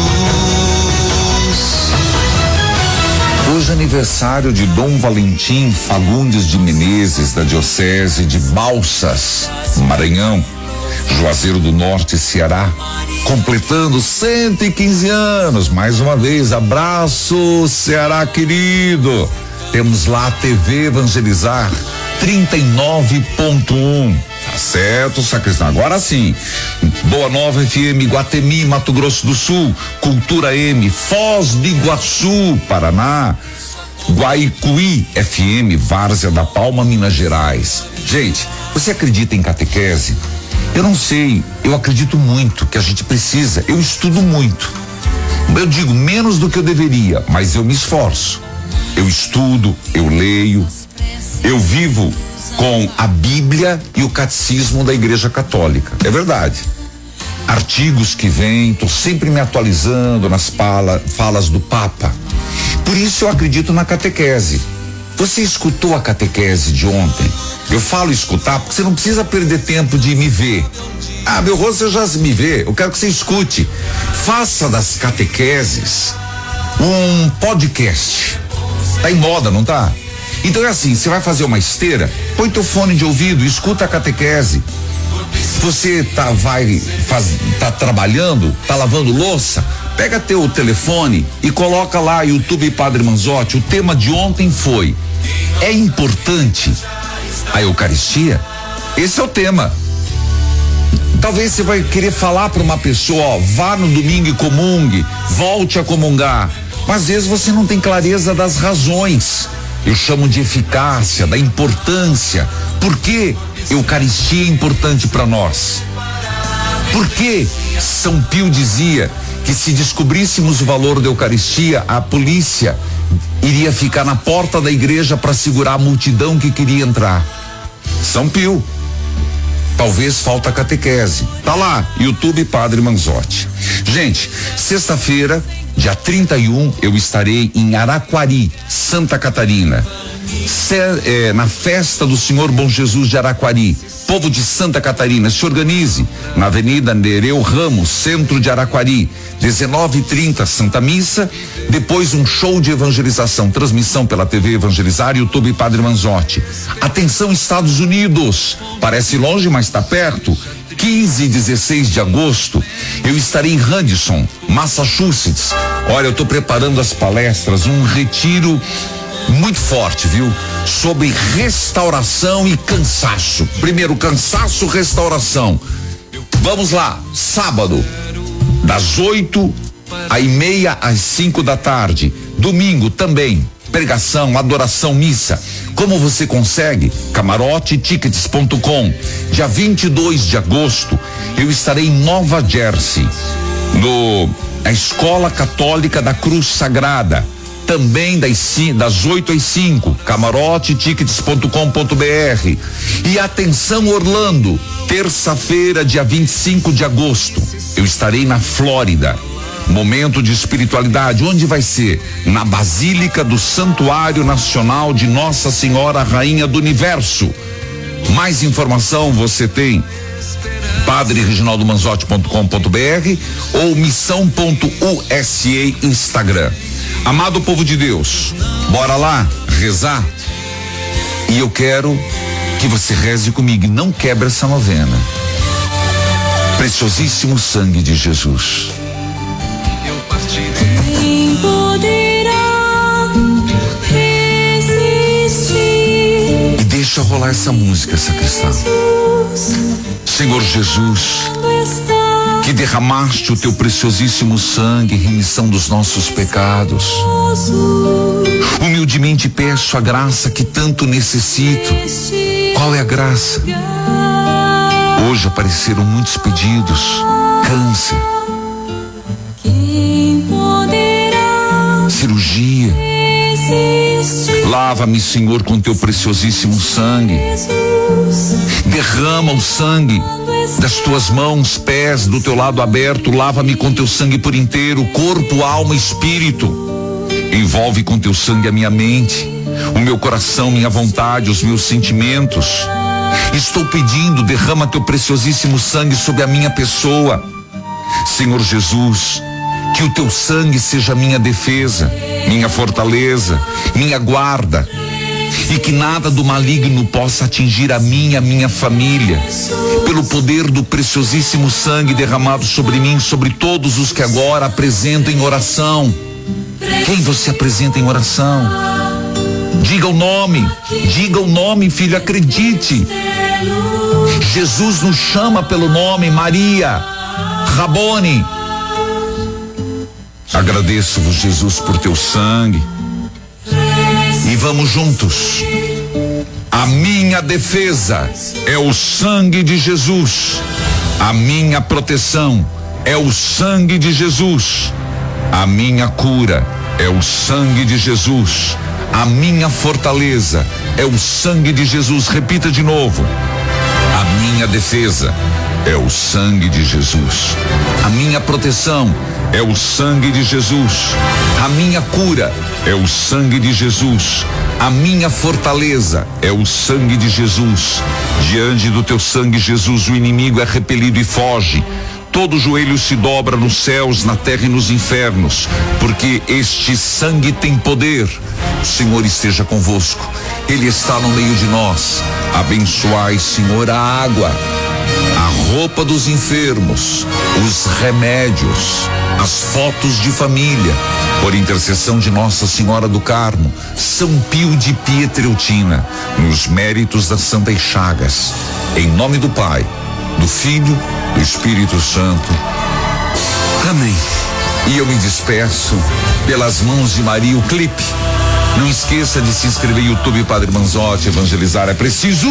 luz. Hoje é aniversário de Dom Valentim Fagundes de Menezes, da Diocese de Balsas, Maranhão, Juazeiro do Norte, Ceará, completando cento e quinze anos. Mais uma vez, abraço, Ceará querido. Temos lá a T V Evangelizar trinta e nove ponto um. Tá certo, sacristão. Agora sim. Boa Nova F M, Guatemi, Mato Grosso do Sul, Cultura M, Foz de Iguaçu, Paraná, Guaicuí F M, Várzea da Palma, Minas Gerais. Gente, você acredita em catequese? Eu não sei, eu acredito muito que a gente precisa, eu estudo muito. Eu digo menos do que eu deveria, mas eu me esforço. Eu estudo, eu leio, eu vivo com a Bíblia e o Catecismo da Igreja Católica. É verdade. Artigos que vêm, tô sempre me atualizando nas fala, falas do Papa. Por isso eu acredito na catequese. Você escutou a catequese de ontem? Eu falo escutar porque você não precisa perder tempo de me ver. Ah, meu rosto você já me vê. Eu quero que você escute. Faça das catequeses um podcast. Tá em moda, não tá? Então é assim, você vai fazer uma esteira, põe teu fone de ouvido, escuta a catequese. Você tá, vai, faz, tá trabalhando, tá lavando louça, pega teu telefone e coloca lá YouTube Padre Manzotti. O tema de ontem foi: é importante a Eucaristia? Esse é o tema. Talvez você vai querer falar para uma pessoa, ó, vá no domingo e comungue, volte a comungar. Mas às vezes você não tem clareza das razões. Eu chamo de eficácia, da importância. Por que Eucaristia é importante para nós? Por que São Pio dizia que se descobríssemos o valor da Eucaristia, a polícia iria ficar na porta da igreja para segurar a multidão que queria entrar? São Pio. Talvez falta catequese. Tá lá, YouTube Padre Manzotti. Gente, sexta-feira, dia trinta e um, eu estarei em Araquari, Santa Catarina. Se, é, na festa do Senhor Bom Jesus de Araquari. Povo de Santa Catarina, se organize na Avenida Nereu Ramos, centro de Araquari, dezenove e trinta, Santa Missa, depois um show de evangelização, transmissão pela T V Evangelizar e YouTube Padre Manzotti. Atenção, Estados Unidos, parece longe, mas está perto. quinze e dezesseis de agosto, eu estarei em Radisson, Massachusetts. Olha, eu estou preparando as palestras, um retiro muito forte, viu? Sobre restauração e cansaço. Primeiro, cansaço, restauração. Vamos lá, sábado, das oito aí meia às cinco da tarde. Domingo também, pregação, adoração, missa. Como você consegue? camarote tickets ponto com. Dia vinte e dois de agosto, eu estarei em Nova Jersey, no a Escola Católica da Cruz Sagrada. Também das, das oito às cinco, camarote tickets ponto com ponto br. E atenção, Orlando, terça-feira, dia vinte e cinco de agosto, eu estarei na Flórida. Momento de espiritualidade, onde vai ser? Na Basílica do Santuário Nacional de Nossa Senhora Rainha do Universo. Mais informação você tem padre reginaldo manzotti ponto com ponto br ou missão ponto u s a Instagram. Amado povo de Deus, bora lá rezar? E eu quero que você reze comigo e não quebre essa novena. Preciosíssimo sangue de Jesus. Quem poderá resistir? E deixa rolar essa música, sacristão. Senhor Jesus, que derramaste o teu preciosíssimo sangue em remissão dos nossos pecados. Humildemente peço a graça que tanto necessito. Qual é a graça? Hoje apareceram muitos pedidos. Câncer, cirurgia. Lava-me, Senhor, com teu preciosíssimo sangue. Derrama o sangue das tuas mãos, pés, do teu lado aberto. Lava-me com teu sangue por inteiro, corpo, alma e espírito. Envolve com teu sangue a minha mente, o meu coração, minha vontade, os meus sentimentos. Estou pedindo, derrama teu preciosíssimo sangue sobre a minha pessoa. Senhor Jesus, que o teu sangue seja minha defesa, minha fortaleza, minha guarda, e que nada do maligno possa atingir a mim e a minha família, pelo poder do preciosíssimo sangue derramado sobre mim, sobre todos os que agora apresentam em oração. Quem você apresenta em oração? Diga o nome, diga o nome, filho, acredite. Jesus nos chama pelo nome, Maria, Rabone. Agradeço-vos, Jesus, por teu sangue. E vamos juntos. A minha defesa é o sangue de Jesus. A minha proteção é o sangue de Jesus. A minha cura é o sangue de Jesus. A minha fortaleza é o sangue de Jesus. Repita de novo. A minha defesa é o sangue de Jesus. A minha proteção é o sangue de Jesus. A minha cura é o sangue de Jesus. A minha fortaleza é o sangue de Jesus. Diante do teu sangue, Jesus, o inimigo é repelido e foge. Todo joelho se dobra nos céus, na terra e nos infernos, porque este sangue tem poder. O Senhor esteja convosco. Ele está no meio de nós. Abençoai, Senhor, a água, a roupa dos enfermos, os remédios, as fotos de família, por intercessão de Nossa Senhora do Carmo, São Pio de Pietreutina, nos méritos das Santas Chagas. Em nome do Pai, do Filho, do Espírito Santo. Amém. E eu me despeço pelas mãos de Maria, o clipe. Não esqueça de se inscrever no YouTube Padre Manzotti. Evangelizar é preciso.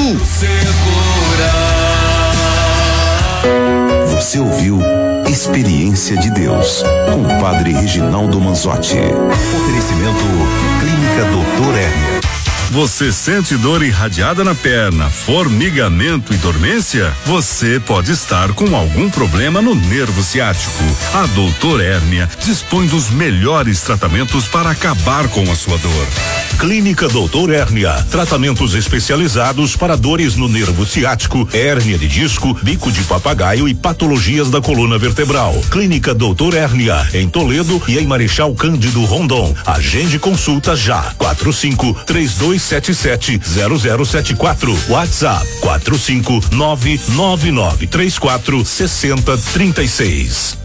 Você ouviu Experiência de Deus com o Padre Reginaldo Manzotti. Oferecimento Clínica Doutor Hernia. Você sente dor irradiada na perna, formigamento e dormência? Você pode estar com algum problema no nervo ciático. A Doutor Hérnia dispõe dos melhores tratamentos para acabar com a sua dor. Clínica Doutor Hérnia, tratamentos especializados para dores no nervo ciático, hérnia de disco, bico de papagaio e patologias da coluna vertebral. Clínica Doutor Hérnia, em Toledo e em Marechal Cândido Rondon. Agende consulta já. quatro cinco três dois sete sete zero zero sete quatro. WhatsApp quatro cinco nove nove nove três quatro seis zero três seis.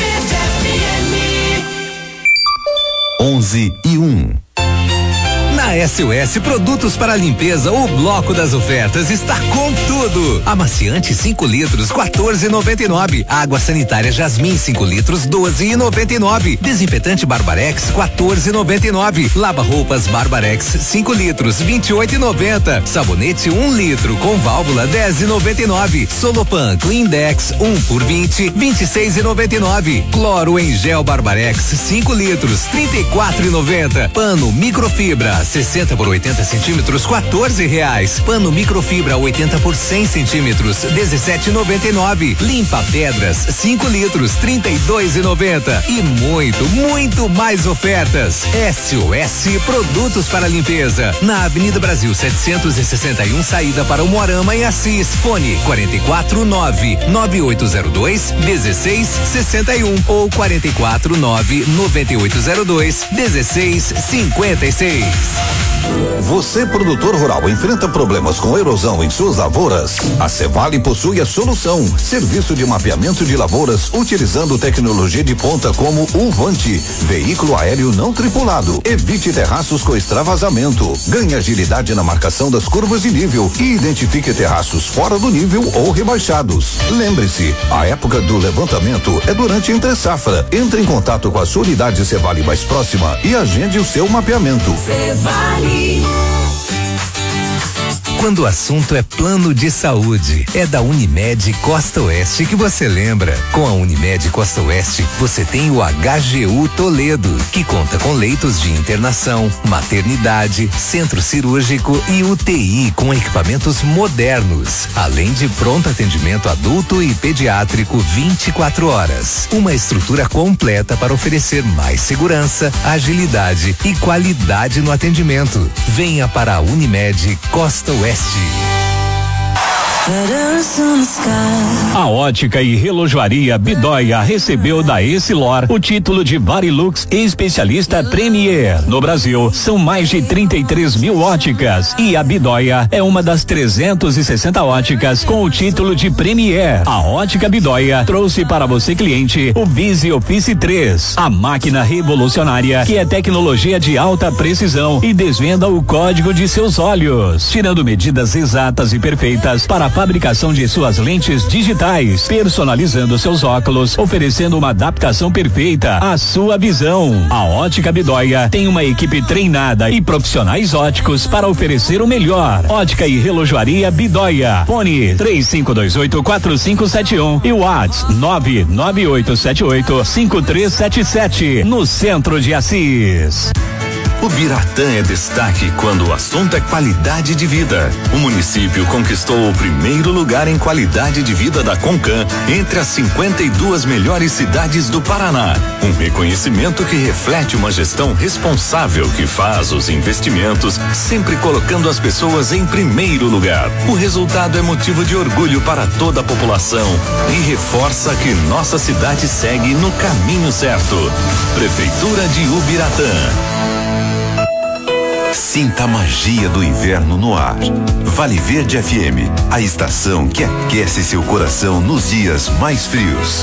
Onze e um. Na Na S O S Produtos para Limpeza, o bloco das ofertas está com tudo. Amaciante cinco litros, quatorze e noventa e nove. Água sanitária Jasmim cinco litros, doze e noventa e nove. Desinfetante Barbarex, quatorze e noventa e nove. Lava roupas Barbarex cinco litros, vinte e oito e noventa. Sabonete um litro com válvula dez e noventa e nove. Solopan Cleandex um por vinte, vinte e seis e noventa e nove. Cloro em gel Barbarex cinco litros, trinta e quatro e noventa. Pano microfibra sessenta por oitenta centímetros, quatorze reais. Pano microfibra oitenta por cem centímetros, dezessete e noventa e nove. Limpa pedras cinco litros, trinta e dois e noventa. E muito, muito mais ofertas. S O S Produtos para Limpeza, na Avenida Brasil setecentos e sessenta e um, saída para o Moarama, em Assis. Fone quarenta e quatro nove nove oito zero dois dezesseis sessenta e um ou quarenta e quatro nove nove oito zero dois dezesseis cinquenta e seis. Você, produtor rural, enfrenta problemas com erosão em suas lavouras? A Cevale possui a solução. Serviço de mapeamento de lavouras utilizando tecnologia de ponta como o Vante, veículo aéreo não tripulado. Evite terraços com extravasamento. Ganhe agilidade na marcação das curvas de nível e identifique terraços fora do nível ou rebaixados. Lembre-se, a época do levantamento é durante entre safra. Entre em contato com a sua unidade Cevale mais próxima e agende o seu mapeamento. Cevale. Quando o assunto é plano de saúde, é da Unimed Costa Oeste que você lembra. Com a Unimed Costa Oeste, você tem o H G U Toledo, que conta com leitos de internação, maternidade, centro cirúrgico e U T I com equipamentos modernos, além de pronto atendimento adulto e pediátrico vinte e quatro horas. Uma estrutura completa para oferecer mais segurança, agilidade e qualidade no atendimento. Venha para a Unimed Costa Oeste. A ótica e relojoaria Bidóia recebeu da Essilor o título de Varilux Especialista Premier. No Brasil, são mais de trinta e três mil óticas e a Bidóia é uma das trezentas e sessenta óticas com o título de Premier. A ótica Bidóia trouxe para você, cliente, o Visi Office três, a máquina revolucionária que é tecnologia de alta precisão e desvenda o código de seus olhos, tirando medidas exatas e perfeitas para a fabricação de suas lentes digitais, personalizando seus óculos, oferecendo uma adaptação perfeita à sua visão. A Ótica Bidóia tem uma equipe treinada e profissionais óticos para oferecer o melhor. Ótica e relojoaria Bidóia. Fone três cinco dois oito quatro cinco sete um e WhatsApp nove nove oito sete oito cinco três sete sete, no centro de Assis. O Biratã é destaque quando o assunto é qualidade de vida. O município conquistou o primeiro lugar em qualidade de vida da Concan entre as cinquenta e duas melhores cidades do Paraná. Um reconhecimento que reflete uma gestão responsável que faz os investimentos sempre colocando as pessoas em primeiro lugar. O resultado é motivo de orgulho para toda a população e reforça que nossa cidade segue no caminho certo. Prefeitura de Ubiratã. Sinta a magia do inverno no ar. Vale Verde F M, a estação que aquece seu coração nos dias mais frios.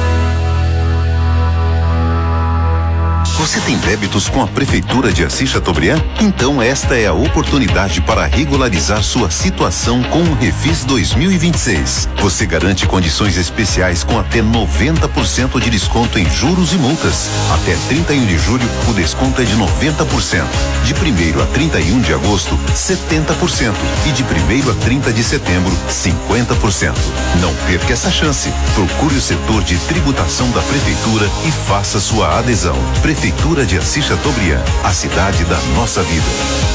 Você tem débitos com a Prefeitura de Assis Chateaubriand? Então esta é a oportunidade para regularizar sua situação com o Refis dois mil e vinte e seis. Você garante condições especiais com até noventa por cento de desconto em juros e multas. Até trinta e um de julho, o desconto é de noventa por cento. De primeiro a trinta e um de agosto, setenta por cento. E de primeiro a trinta de setembro, cinquenta por cento. Não perca essa chance. Procure o setor de tributação da Prefeitura e faça sua adesão. Prefeitura de Assis Chateaubriand, a cidade da nossa vida.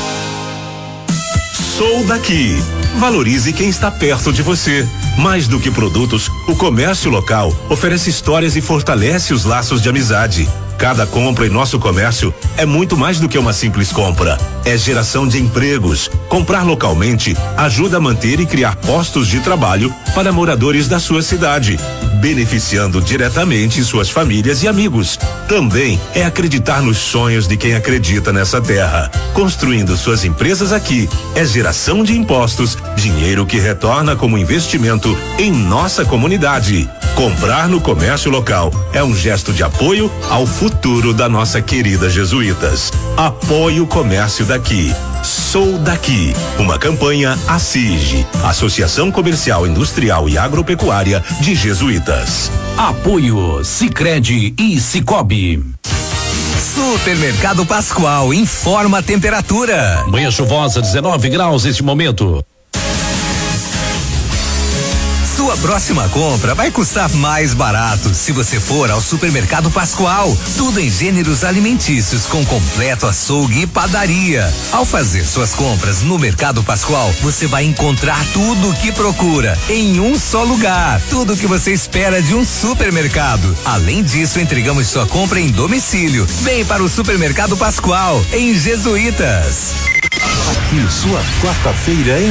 Sou daqui. Valorize quem está perto de você. Mais do que produtos, o comércio local oferece histórias e fortalece os laços de amizade. Cada compra em nosso comércio é muito mais do que uma simples compra. É geração de empregos. Comprar localmente ajuda a manter e criar postos de trabalho para moradores da sua cidade, beneficiando diretamente suas famílias e amigos. Também é acreditar nos sonhos de quem acredita nessa terra. Construindo suas empresas aqui é geração de impostos, dinheiro que retorna como investimento em nossa comunidade. Comprar no comércio local é um gesto de apoio ao futuro da nossa querida Jesuítas. Apoie o comércio daqui. Sou Daqui, uma campanha ACIG, Associação Comercial, Industrial e Agropecuária de Jesuítas. Apoio Sicredi e Cicobi. Supermercado Pascoal informa a temperatura. Manhã chuvosa, dezenove graus neste momento. Sua próxima compra vai custar mais barato se você for ao Supermercado Pascoal. Tudo em gêneros alimentícios com completo açougue e padaria. Ao fazer suas compras no Mercado Pascoal, você vai encontrar tudo o que procura em um só lugar. Tudo o que você espera de um supermercado. Além disso, entregamos sua compra em domicílio. Vem para o Supermercado Pascoal, em Jesuítas. Aqui, sua quarta-feira é